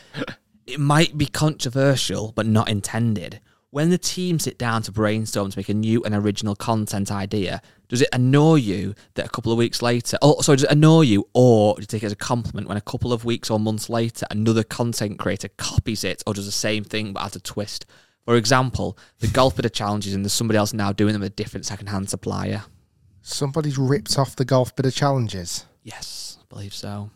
It might be controversial, but not intended. When the team sit down to brainstorm to make a new and original content idea, does it annoy you that a couple of weeks later, oh, sorry, does it annoy you, or do you take it as a compliment when a couple of weeks or months later, another content creator copies it or does the same thing but adds a twist? For example, the golf bit of challenges and there's somebody else now doing them with a different second-hand supplier. Somebody's ripped off the golf bit of challenges. Yes, I believe so.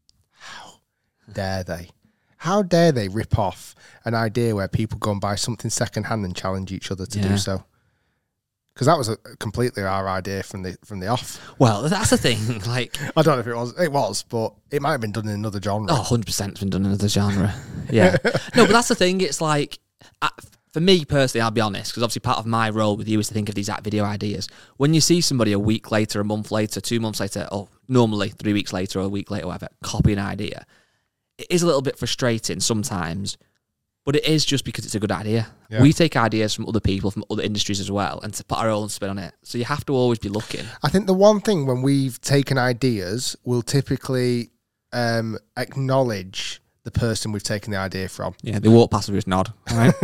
Dare they? How dare they rip off an idea where people go and buy something secondhand and challenge each other to Yeah. do so? Because that was a, completely our idea from the from the off. Well, that's the thing. Like, I don't know if it was. It was, but it might have been done in another genre. oh, one hundred percent it's been done in another genre. Yeah. No, but that's the thing. It's like, uh, for me personally, I'll be honest, because obviously part of my role with you is to think of these video ideas. When you see somebody a week later, a month later, two months later, or normally three weeks later or a week later, whatever, copy an idea, it is a little bit frustrating sometimes, but it is just because it's a good idea. Yeah. We take ideas from other people, from other industries as well, and to put our own spin on it. So you have to always be looking. I think the one thing when we've taken ideas, we'll typically um, acknowledge the person we've taken the idea from. Yeah, they walk past and just nod. All right.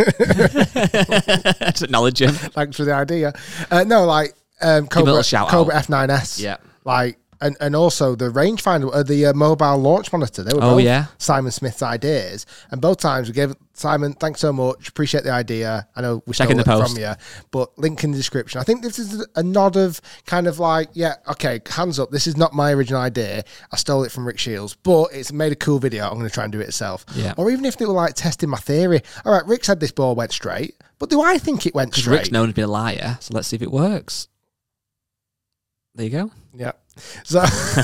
Just acknowledge him. Thanks for the idea. Uh, no, like um, Cobra, Cobra F nine S. Yeah. Like, and, and also the rangefinder, uh, the uh, mobile launch monitor. They were oh, both yeah. Simon Smith's ideas. And both times we gave Simon, thanks so much. Appreciate the idea. I know we stole in the it post. from you, but link in the description. I think this is a nod of kind of like, yeah, okay, hands up. This is not my original idea. I stole it from Rick Shields, but it's made a cool video. I'm going to try and do it myself. Yeah. Or even if they were like testing my theory. All right, Rick said this ball went straight, but do I think it went straight? Rick's known to be a liar, so let's see if it works. There you go. Yeah. So,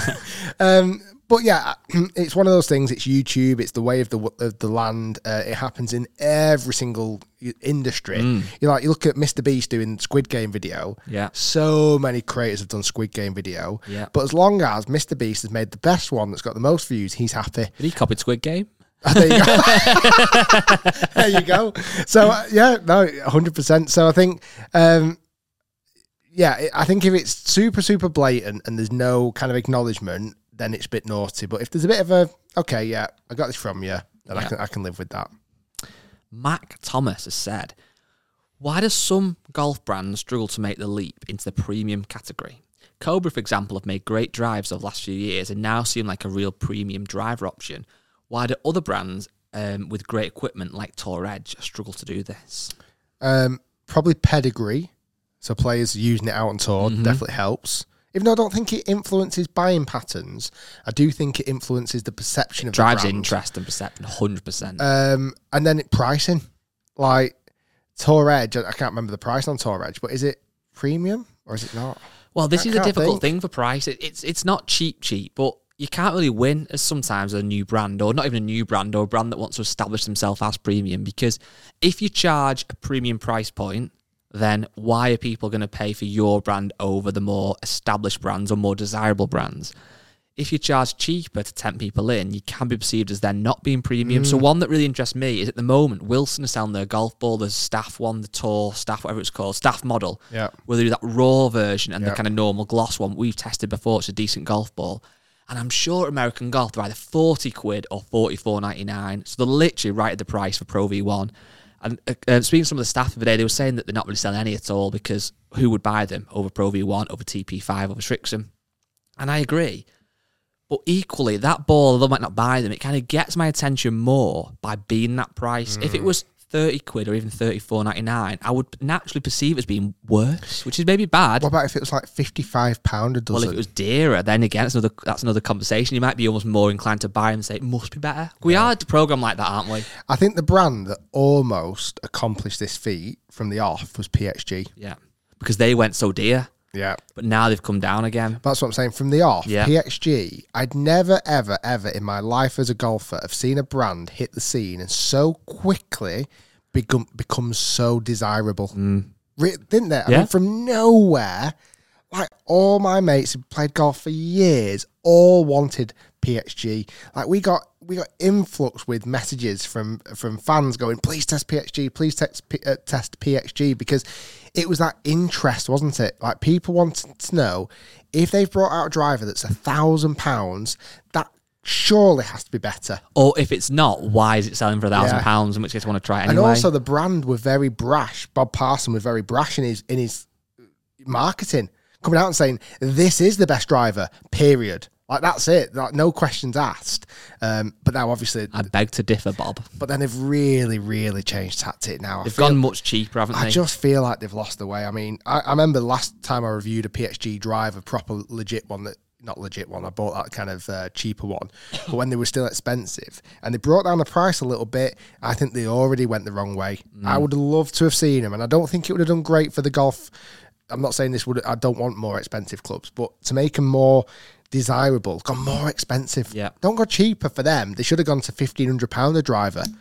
um, but yeah, it's one of those things. It's YouTube. It's the way of the of the land. Uh, it happens in every single industry. Mm. You like you look at Mister Beast doing Squid Game video. Yeah. So many creators have done Squid Game video. Yeah. But as long as Mister Beast has made the best one that's got the most views, he's happy. Did he copy Squid Game? There you go. There you go. So uh, yeah, no, one hundred percent. So I think. Um, Yeah, I think if it's super, super blatant and there's no kind of acknowledgement, then it's a bit naughty. But if there's a bit of a, okay, yeah, I got this from you, then yeah. I can I can live with that. Mac Thomas has said, why do some golf brands struggle to make the leap into the premium category? Cobra, for example, have made great drives over the last few years and now seem like a real premium driver option. Why do other brands um, with great equipment like Tour Edge struggle to do this? Um, probably pedigree. So players using it out on tour mm-hmm. definitely helps. Even though I don't think it influences buying patterns, I do think it influences the perception it of drives the brand. interest and perception, one hundred percent. Um, and then it, pricing. Like, Tour Edge, I can't remember the price on Tour Edge, but is it premium or is it not? Well, this I is a difficult think. thing for price. It, it's it's not cheap, cheap, but you can't really win as sometimes a new brand, or not even a new brand, or a brand that wants to establish themselves as premium. Because if you charge a premium price point, then why are people going to pay for your brand over the more established brands or more desirable brands? If you charge cheaper to tempt people in, you can be perceived as then not being premium. Mm. So one that really interests me is at the moment, Wilson is selling their golf ball, the staff one, the Tour, staff, whatever it's called, staff model. Yeah. Where they do that raw version and yeah. the kind of normal gloss one. We've tested before, it's a decent golf ball. And I'm sure American Golf, they're either forty quid or forty-four ninety-nine. So they're literally right at the price for Pro V one. And uh, speaking to some of the staff the other day, they were saying that they're not really selling any at all because who would buy them over Pro V one, over T P five, over Srixon? And I agree. But equally, that ball, although I might not buy them, it kind of gets my attention more by being that price. Mm. If it was thirty quid or even thirty-four ninety-nine, I would naturally perceive it as being worse, which is maybe bad. What about if it was like fifty-five pounds a dozen? Well, if it was dearer, then again, that's another, that's another conversation. You might be almost more inclined to buy them and say, it must be better. We yeah. are a program like that, aren't we? I think the brand that almost accomplished this feat from the off was P X G. Yeah, because they went so dear. Yeah. But now they've come down again. That's what I'm saying. From the off, yeah. P X G, I'd never, ever, ever in my life as a golfer have seen a brand hit the scene and so quickly become become so desirable. Mm. Re- didn't they? I yeah. mean, from nowhere, like all my mates who played golf for years all wanted P X G. Like we got we got influx with messages from from fans going, please test P X G, please test P- uh, test P X G, because it was that interest, wasn't it? Like people wanted to know if they've brought out a driver that's a thousand pounds, that surely has to be better. Or if it's not, why is it selling for a thousand pounds? In which case, I want to try it anyway. And also, the brand were very brash. Bob Parson was very brash in his in his marketing, coming out and saying, "This is the best driver." Period. Like that's it. Like no questions asked. Um, but now, obviously, I beg to differ, Bob. But then they've really, really changed tactic now. They've feel, gone much cheaper, haven't they? I just feel like they've lost the way. I mean, I, I remember the last time I reviewed a P X G driver, proper legit one that. Not legit one. I bought that kind of uh, cheaper one, but when they were still expensive, and they brought down the price a little bit, I think they already went the wrong way. Mm. I would have loved to have seen them, and I don't think it would have done great for the golf. I'm not saying this would. I don't want more expensive clubs, but to make them more desirable, gone more expensive. Yeah, don't go cheaper for them. They should have gone to fifteen hundred pound a driver.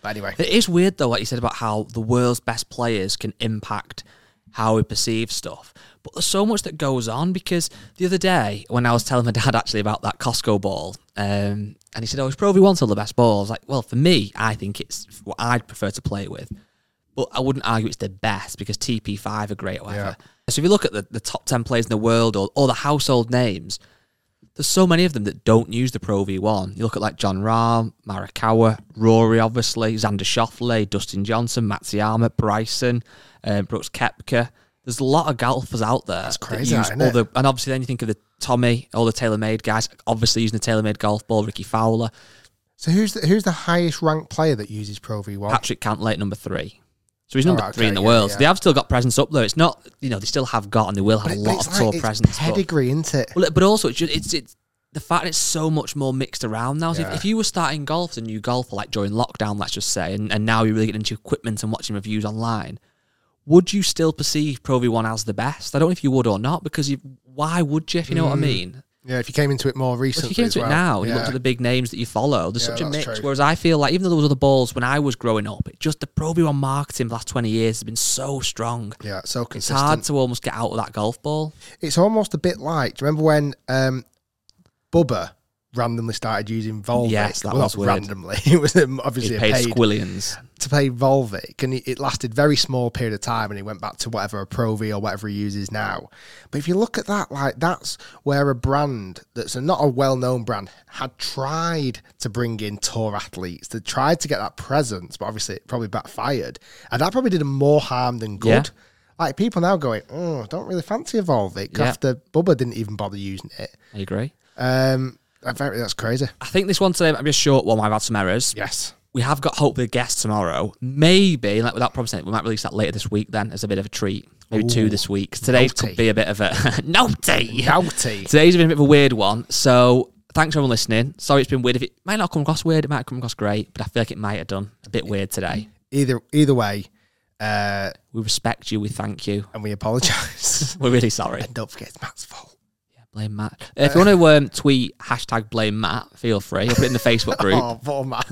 But anyway. It is weird, though, what you said about how the world's best players can impact how we perceive stuff. But there's so much that goes on, because the other day, when I was telling my dad, actually, about that Costco ball, um, and he said, oh, is Pro V one still the best ball? I was like, well, for me, I think it's what I'd prefer to play with. But I wouldn't argue it's the best, because T P five are great or whatever. Yeah. So if you look at the, the top ten players in the world, or, or the household names, there's so many of them that don't use the Pro V one. You look at like John Rahm, Morikawa, Rory, obviously, Xander Schauffele, Dustin Johnson, Matsuyama, Bryson, uh, Brooks Koepka. There's a lot of golfers out there. That's crazy, that use isn't all it? the, and obviously then you think of the Tommy, all the TaylorMade guys, obviously using the TaylorMade golf ball, Ricky Fowler. So who's the, who's the highest ranked player that uses Pro V one? Patrick Cantlay, number three. So he's number oh, right, three okay, in the yeah, world. yeah. So they have still got presence up there. It's not, you know, they still have got and they will have But a it- lot it's of like- tour it's presence. but- pedigree, isn't it? Well, but also, it's, just, it's it's the fact it's so much more mixed around now. So Yeah. if, if you were starting golf as a new golfer, like during lockdown, let's just say, and, and now you're really getting into equipment and watching reviews online, would you still perceive Pro V one as the best? I don't know if you would or not, because you, why would you, if you know what I mean? Yeah, if you came into it more Well, recently. if you came as to well. it now, and yeah. you looked at the big names that you follow, there's Yeah, such a that's mix. true. Whereas I feel like, even though there was other balls when I was growing up, it just the Pro V one marketing for the last twenty years has been so strong. Yeah, it's so It's consistent. hard to almost get out of that golf ball. It's almost a bit like, do you remember when um, Bubba randomly started using Volvic? Yes, that well, was not weird. randomly. It was um, obviously He a paid paid squillions. to play Volvic, and it lasted a very small period of time, and he went back to whatever a Pro V or whatever he uses now. But if you look at that, like that's where a brand that's a, not a well-known brand had tried to bring in tour athletes. They tried to get that presence, but obviously it probably backfired, and that probably did them more harm than good. Yeah. Like people now going, oh, I don't really fancy a Volvic Yeah. after Bubba didn't even bother using it. I agree. Um, that very, that's crazy. I think this one today might be a short one. I've had some errors. Yes. We have got hopefully a guest tomorrow. Maybe, like without promising it, we might release that later this week then as a bit of a treat. Maybe Ooh, two this week. 'Cause today's naughty. could be a bit of a naughty. Naughty. Today's been a bit of a weird one. So thanks for everyone listening. Sorry it's been weird. If it might not come across weird, it might come across great, but I feel like it might have done a bit weird today. Either either way, uh, We respect you. We thank you. and we apologise. We're really sorry. And don't forget it's Matt's fault. Blame Matt. Uh, if you want to um, tweet hashtag blame Matt, feel free. I'll put it in the Facebook group. Oh, poor Matt.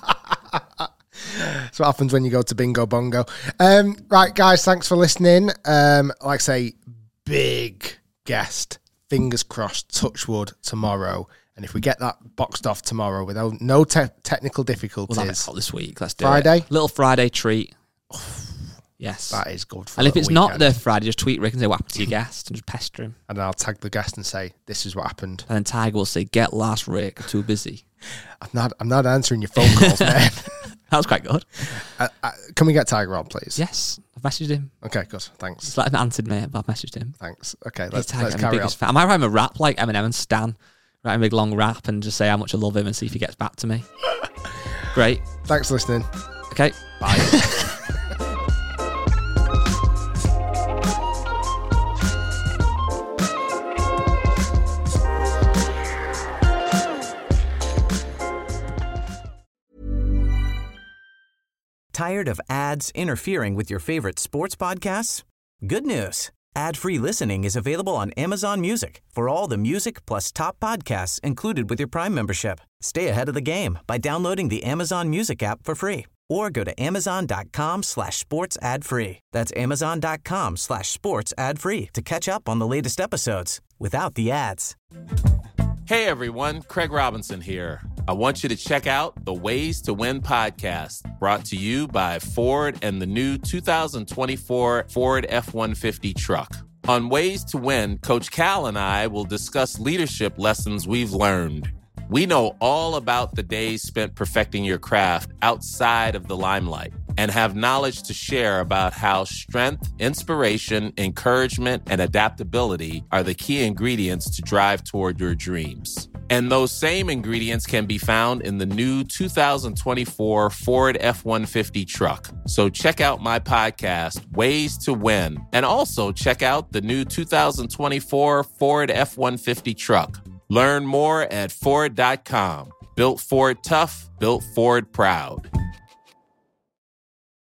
That's what happens when you go to Bingo Bongo. Um, right, guys, thanks for listening. Um, like I say, big guest. Fingers crossed, touch wood, tomorrow. And if we get that boxed off tomorrow without no te- technical We'll have it difficulties, out this week. Let's do Friday? it. Little Friday treat. Yes. that is good for And a if it's little not weekend. the Friday, just tweet Rick and say what happened to your guest and just pester him. And I'll tag the guest and say, this is what happened. And then Tiger will say, get lost, Rick. I'm too busy. I'm not, I'm not answering your phone calls, man. That was quite good. Uh, uh, can we get Tiger on, please? Yes. I've messaged him. Okay, good. Thanks. Just let him answered me, but I've messaged him. Thanks. Okay, He's let's, Tiger. let's I'm the carry on. biggest fan. I might write him a rap like Eminem and Stan. Write him a big long rap and just say how much I love him and see if he gets back to me. Great. Thanks for listening. Okay. Bye. Tired of ads interfering with your favorite sports podcasts? Good news. Ad-free listening is available on Amazon Music for all the music plus top podcasts included with your Prime membership. Stay ahead of the game by downloading the Amazon Music app for free or go to amazon.com slash sports ad free. That's amazon.com slash sports ad free to catch up on the latest episodes without the ads. Hey everyone, Craig Robinson here. I want you to check out the Ways to Win podcast, brought to you by Ford and the new two thousand twenty-four Ford F one fifty truck. On Ways to Win, Coach Cal and I will discuss leadership lessons we've learned. We know all about the days spent perfecting your craft outside of the limelight and have knowledge to share about how strength, inspiration, encouragement, and adaptability are the key ingredients to drive toward your dreams. And those same ingredients can be found in the new two thousand twenty-four Ford F one fifty truck. So check out my podcast, Ways to Win, and also check out the new two thousand twenty-four Ford F one fifty truck. Learn more at Ford dot com. Built Ford tough, built Ford proud.